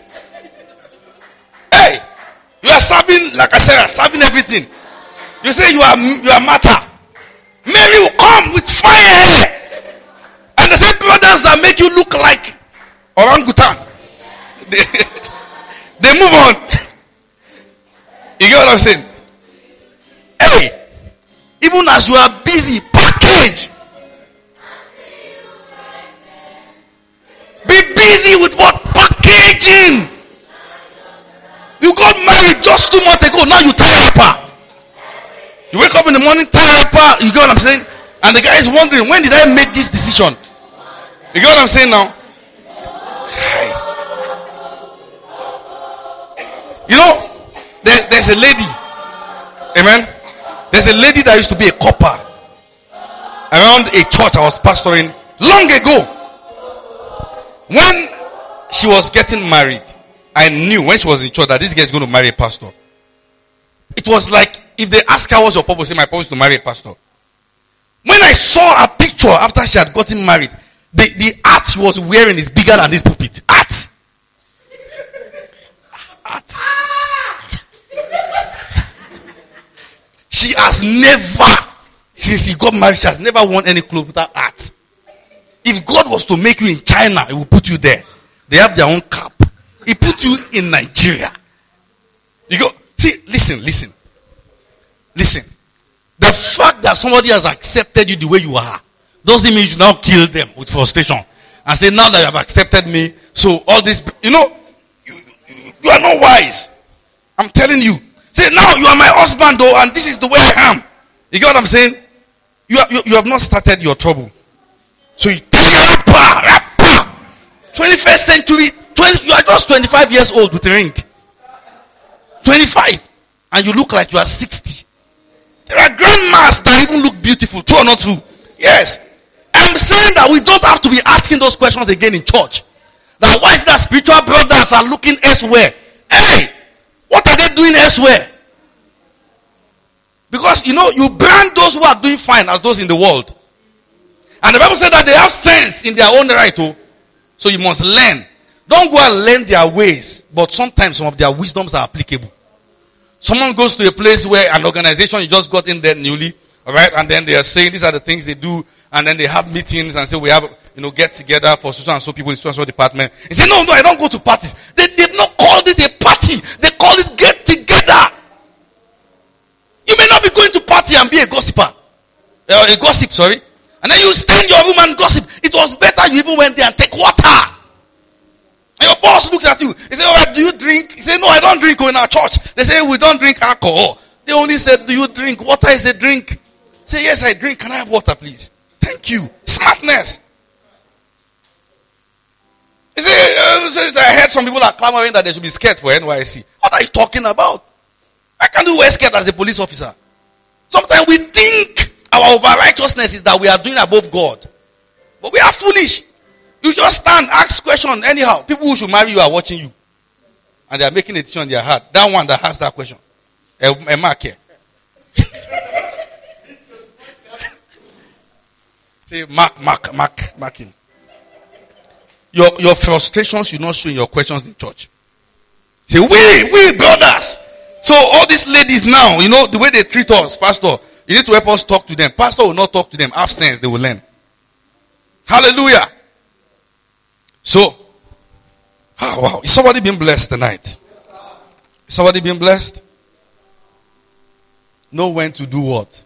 Speaker 1: Hey! You are serving, like I said, serving everything. You say you are you are matter. Mary will come with fine hair. And the same brothers that make you look like orangutan. They, they move on. You get what I'm saying? Hey, even as you are busy, package. Be busy with what? Packaging. You got married just two months ago. Now you tie up. You wake up in the morning, tie up. You get what I'm saying? And the guy is wondering, when did I make this decision? You get what I'm saying now? Hey. You know, there's, there's a lady, amen. There's a lady that used to be a copper around a church I was pastoring long ago. When she was getting married, I knew when she was in church that this girl is going to marry a pastor. It was like if they ask her what's your purpose, say my purpose is to marry a pastor. When I saw a picture after she had gotten married, the, the hat she was wearing is bigger than this pulpit. Hat. Hat. She has never, since she got married, she has never worn any clothes without hat. If God was to make you in China, He will put you there. They have their own cap. He put you in Nigeria. You go, see, listen, listen. Listen. The
Speaker 2: fact that somebody has accepted you the way you are doesn't mean you should now kill them with frustration and say, now that you have accepted me, so all this, you know, you, you, you are not wise. I'm telling you. Say, now you are my husband though, and this is the way I am. You get what I'm saying? You, are, you, you have not started your trouble. So you twenty-first century, twenty, you are just twenty-five years old with a ring. twenty-five. And you look like you are sixty. There are grandmas that even look beautiful. True or not true? Yes. I'm saying that we don't have to be asking those questions again in church. That why is that spiritual brothers are looking elsewhere? Hey! What are they doing elsewhere? Because, you know, you brand those who are doing fine as those in the world. And the Bible said that they have sense in their own right. Oh. So you must learn. Don't go and learn their ways. But sometimes some of their wisdoms are applicable. Someone goes to a place where an organization, you just got in there newly. Alright, and then they are saying these are the things they do. And then they have meetings and say we have, you know, get together for so and so people in so and so department. He said, no, no, I don't go to parties. They, they've not called it a party. They call it get together. You may not be going to party and be a gossiper. Uh, a gossip, sorry. And then you stay in your room and gossip. It was better you even went there and take water. And your boss looked at you. He said, all right, do you drink? He said, no, I don't drink in our church. They say, we don't drink alcohol. They only said, do you drink? Water is a drink. Say, yes, I drink. Can I have water, please? Thank you. Smartness. He said, uh, I heard some people are clamoring that they should be scared for N Y C. What are you talking about? I can't do wear scared as a police officer. Sometimes we think our over-righteousness is that we are doing above God. But we are foolish. You just stand, ask question anyhow. People who should marry you are watching you. And they are making a decision in their heart. That one that has that question. A, a mark here. Say, mark, mark, mark, mark him. Your, your frustration should not show in your questions in church. Say, we, we brothers. So all these ladies now, you know, the way they treat us, pastor, you need to help us talk to them. Pastor will not talk to them. Have sense, they will learn. Hallelujah. So, oh wow. Is somebody being blessed tonight? Is somebody being blessed? Know when to do what.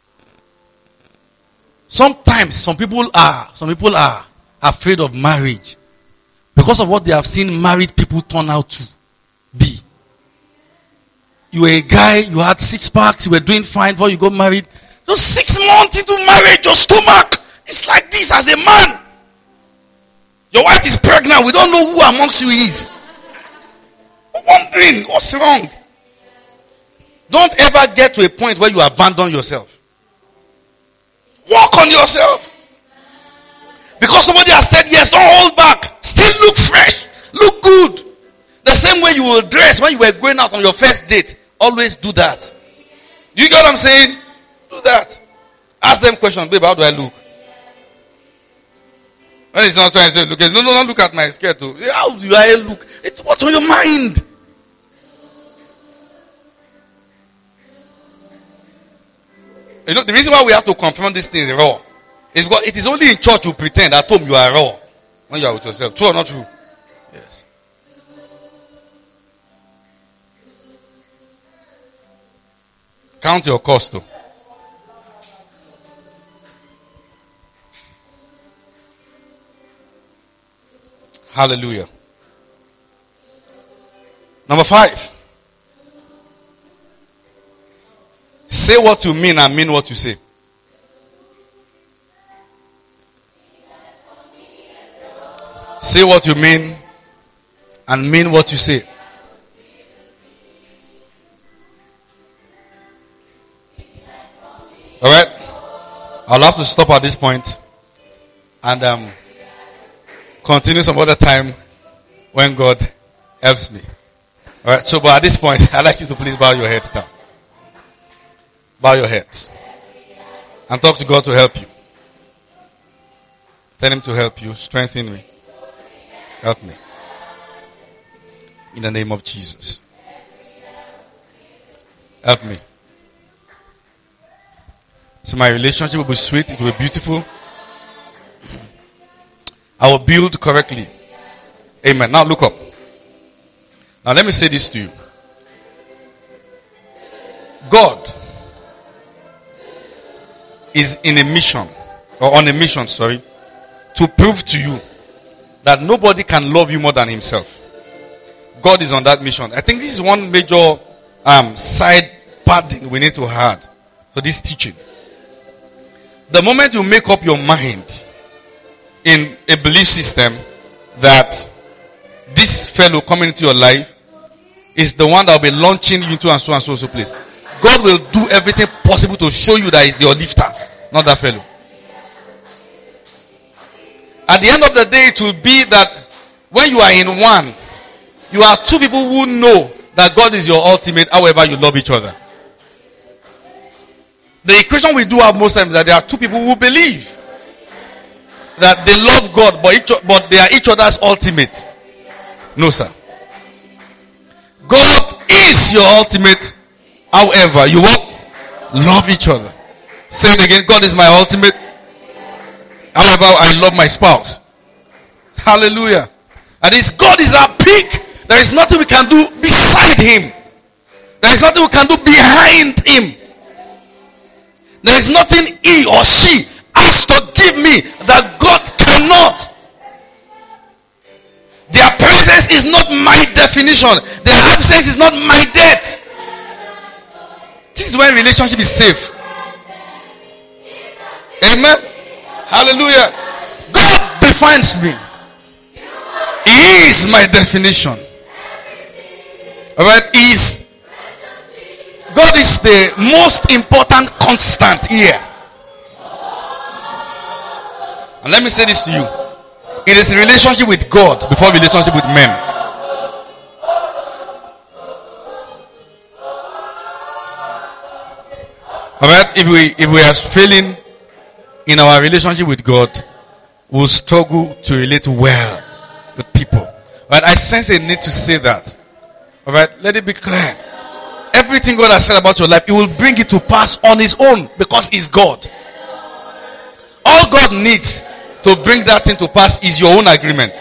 Speaker 2: Sometimes some people are, some people are afraid of marriage because of what they have seen married people turn out to be. You were a guy, you had six packs, you were doing fine before you got married. Just six months into marriage, your stomach is like this as a man. Your wife is pregnant, we don't know who amongst you is. We're wondering what's wrong. Don't ever get to a point where you abandon yourself. Work on yourself. Because somebody has said yes, don't hold back. Still look fresh, look good. The same way you will dress when you were going out on your first date. Always do that. Do you get what I'm saying? Do that. Ask them questions. Babe, how do I look? When it's not trying to say, look, no, no, don't look at my skirt. Too. How do I look? It's what's on your mind. You know, the reason why we have to confront these things raw is because it is only in church you pretend. At home you are raw when you are with yourself. True or not true? Yes. Count your cost though. Hallelujah. Number five. Say what you mean and mean what you say. Say what you mean and mean what you say. Alright? I'll have to stop at this point and um, continue some other time when God helps me. Alright, so but at this point, I'd like you to please bow your heads down. Bow your heads. And talk to God to help you. Tell Him to help you. Strengthen me. Help me. In the name of Jesus. Help me. So my relationship will be sweet. It will be beautiful. I will build correctly. Amen. Now look up. Now let me say this to you. God is in a mission, or on a mission, sorry, to prove to you that nobody can love you more than himself. God is on that mission. I think this is one major um, side padding we need to add to this teaching. The moment you make up your mind in a belief system that this fellow coming into your life is the one that will be launching you into and so and so so place, God will do everything possible to show you that he's your lifter, not that fellow. At the end of the day, it will be that when you are in one, you are two people who know that God is your ultimate, however you love each other. The equation we do have most times is that there are two people who believe that they love God, but, each, but they are each other's ultimate. No, sir. God is your ultimate, however you what? Love each other. Say it again. God is my ultimate, however I love my spouse. Hallelujah. And this God is our peak. There is nothing we can do beside him. There is nothing we can do behind him. There is nothing he or she has to give me that God cannot. Their presence is not my definition. Their absence is not my death. This is when relationship is safe. Amen. Hallelujah. God defines me. He is my definition. Alright, He is. God is the most important constant here. And let me say this to you. It is a relationship with God before relationship with men. Alright, if we if we are failing in our relationship with God, we'll struggle to relate well with people. Alright, I sense a need to say that. Alright, let it be clear. Everything God has said about your life, He will bring it to pass on His own because He's God. All God needs to bring that thing to pass is your own agreement.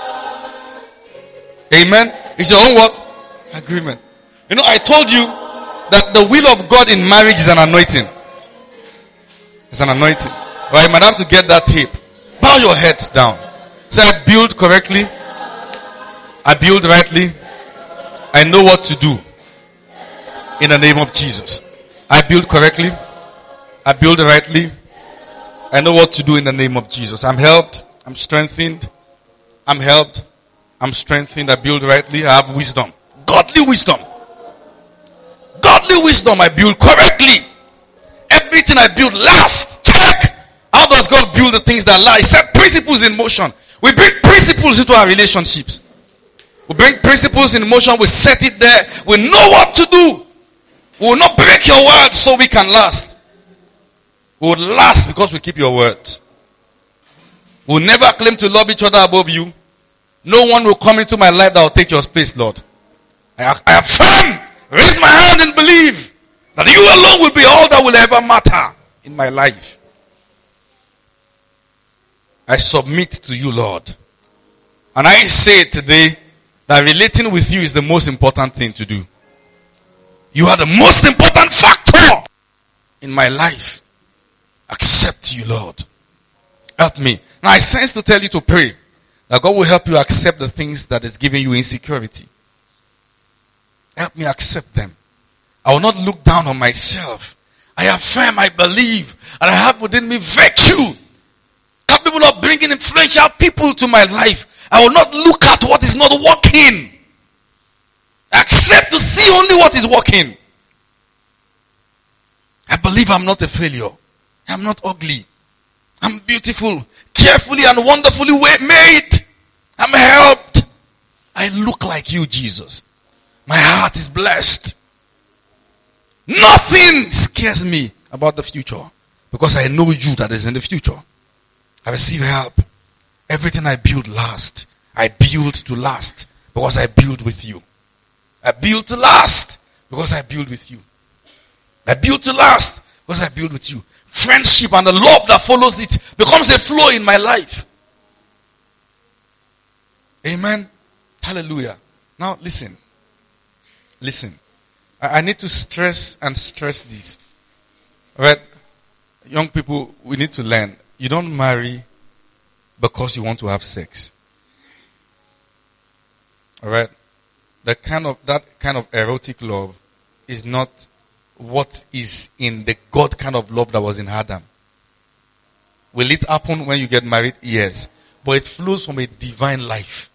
Speaker 2: Amen. It's your own what? Agreement. You know, I told you that the will of God in marriage is an anointing. It's an anointing. Well, you might have to get that tape. Bow your head down. Say, I build correctly. I build rightly. I know what to do. In the name of Jesus. I build correctly. I build rightly. I know what to do in the name of Jesus. I'm helped. I'm strengthened. I'm helped. I'm strengthened. I build rightly. I have wisdom. Godly wisdom. Godly wisdom I build correctly. Everything I build lasts. Check. How does God build the things that last? He set principles in motion. We bring principles into our relationships. We bring principles in motion. We set it there. We know what to do. We will not break your word so we can last. We will last because we keep your word. We will never claim to love each other above you. No one will come into my life that will take your space, Lord. I, I affirm, raise my hand and believe that you alone will be all that will ever matter in my life. I submit to you, Lord. And I say today that relating with you is the most important thing to do. You are the most important factor in my life. Accept you, Lord. Help me. Now I sense to tell you to pray that God will help you accept the things that is giving you insecurity. Help me accept them. I will not look down on myself. I affirm, I believe, and I have within me virtue, capable of bringing influential people to my life. I will not look at what is not working. I accept to see only what is working. I believe I'm not a failure. I'm not ugly. I'm beautiful, carefully and wonderfully made. I'm helped. I look like you, Jesus. My heart is blessed. Nothing scares me about the future because I know you that is in the future. I receive help. Everything I build lasts. I build to last because I build with you. I build to last because I build with you. I build to last because I build with you. Friendship and the love that follows it becomes a flow in my life. Amen. Hallelujah. Now listen. Listen. I, I need to stress and stress this. Right?
Speaker 1: young people, we need to learn. You don't marry because you want to have sex. Alright? The kind of, that kind of erotic love is not what is in the God kind of love that was in Adam. Will it happen when you get married? Yes. But it flows from a divine life.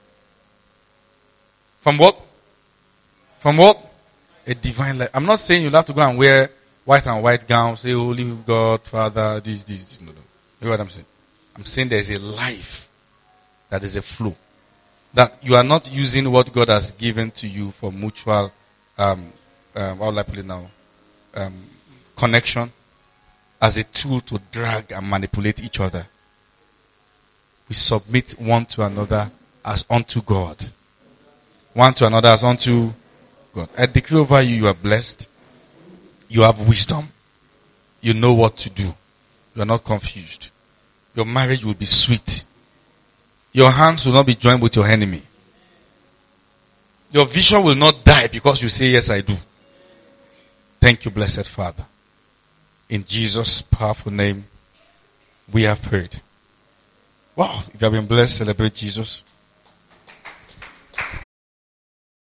Speaker 1: From what? From what? A divine life. I'm not saying you'll have to go and wear white and white gowns, say, Holy God, Father, this, this, this. No, no. You know what I'm saying? I'm saying there's a life that is a flow. That you are not using what God has given to you for mutual, um, um, how will I put it now? Um, connection as a tool to drag and manipulate each other. We submit one to another as unto God. One to another as unto God. I decree over you, you are blessed. You have wisdom. You know what to do. You are not confused. Your marriage will be sweet. Your hands will not be joined with your enemy. Your vision will not die because you say, yes, I do. Thank you, blessed Father. In Jesus' powerful name, we have prayed. Wow, if you have been blessed, celebrate Jesus.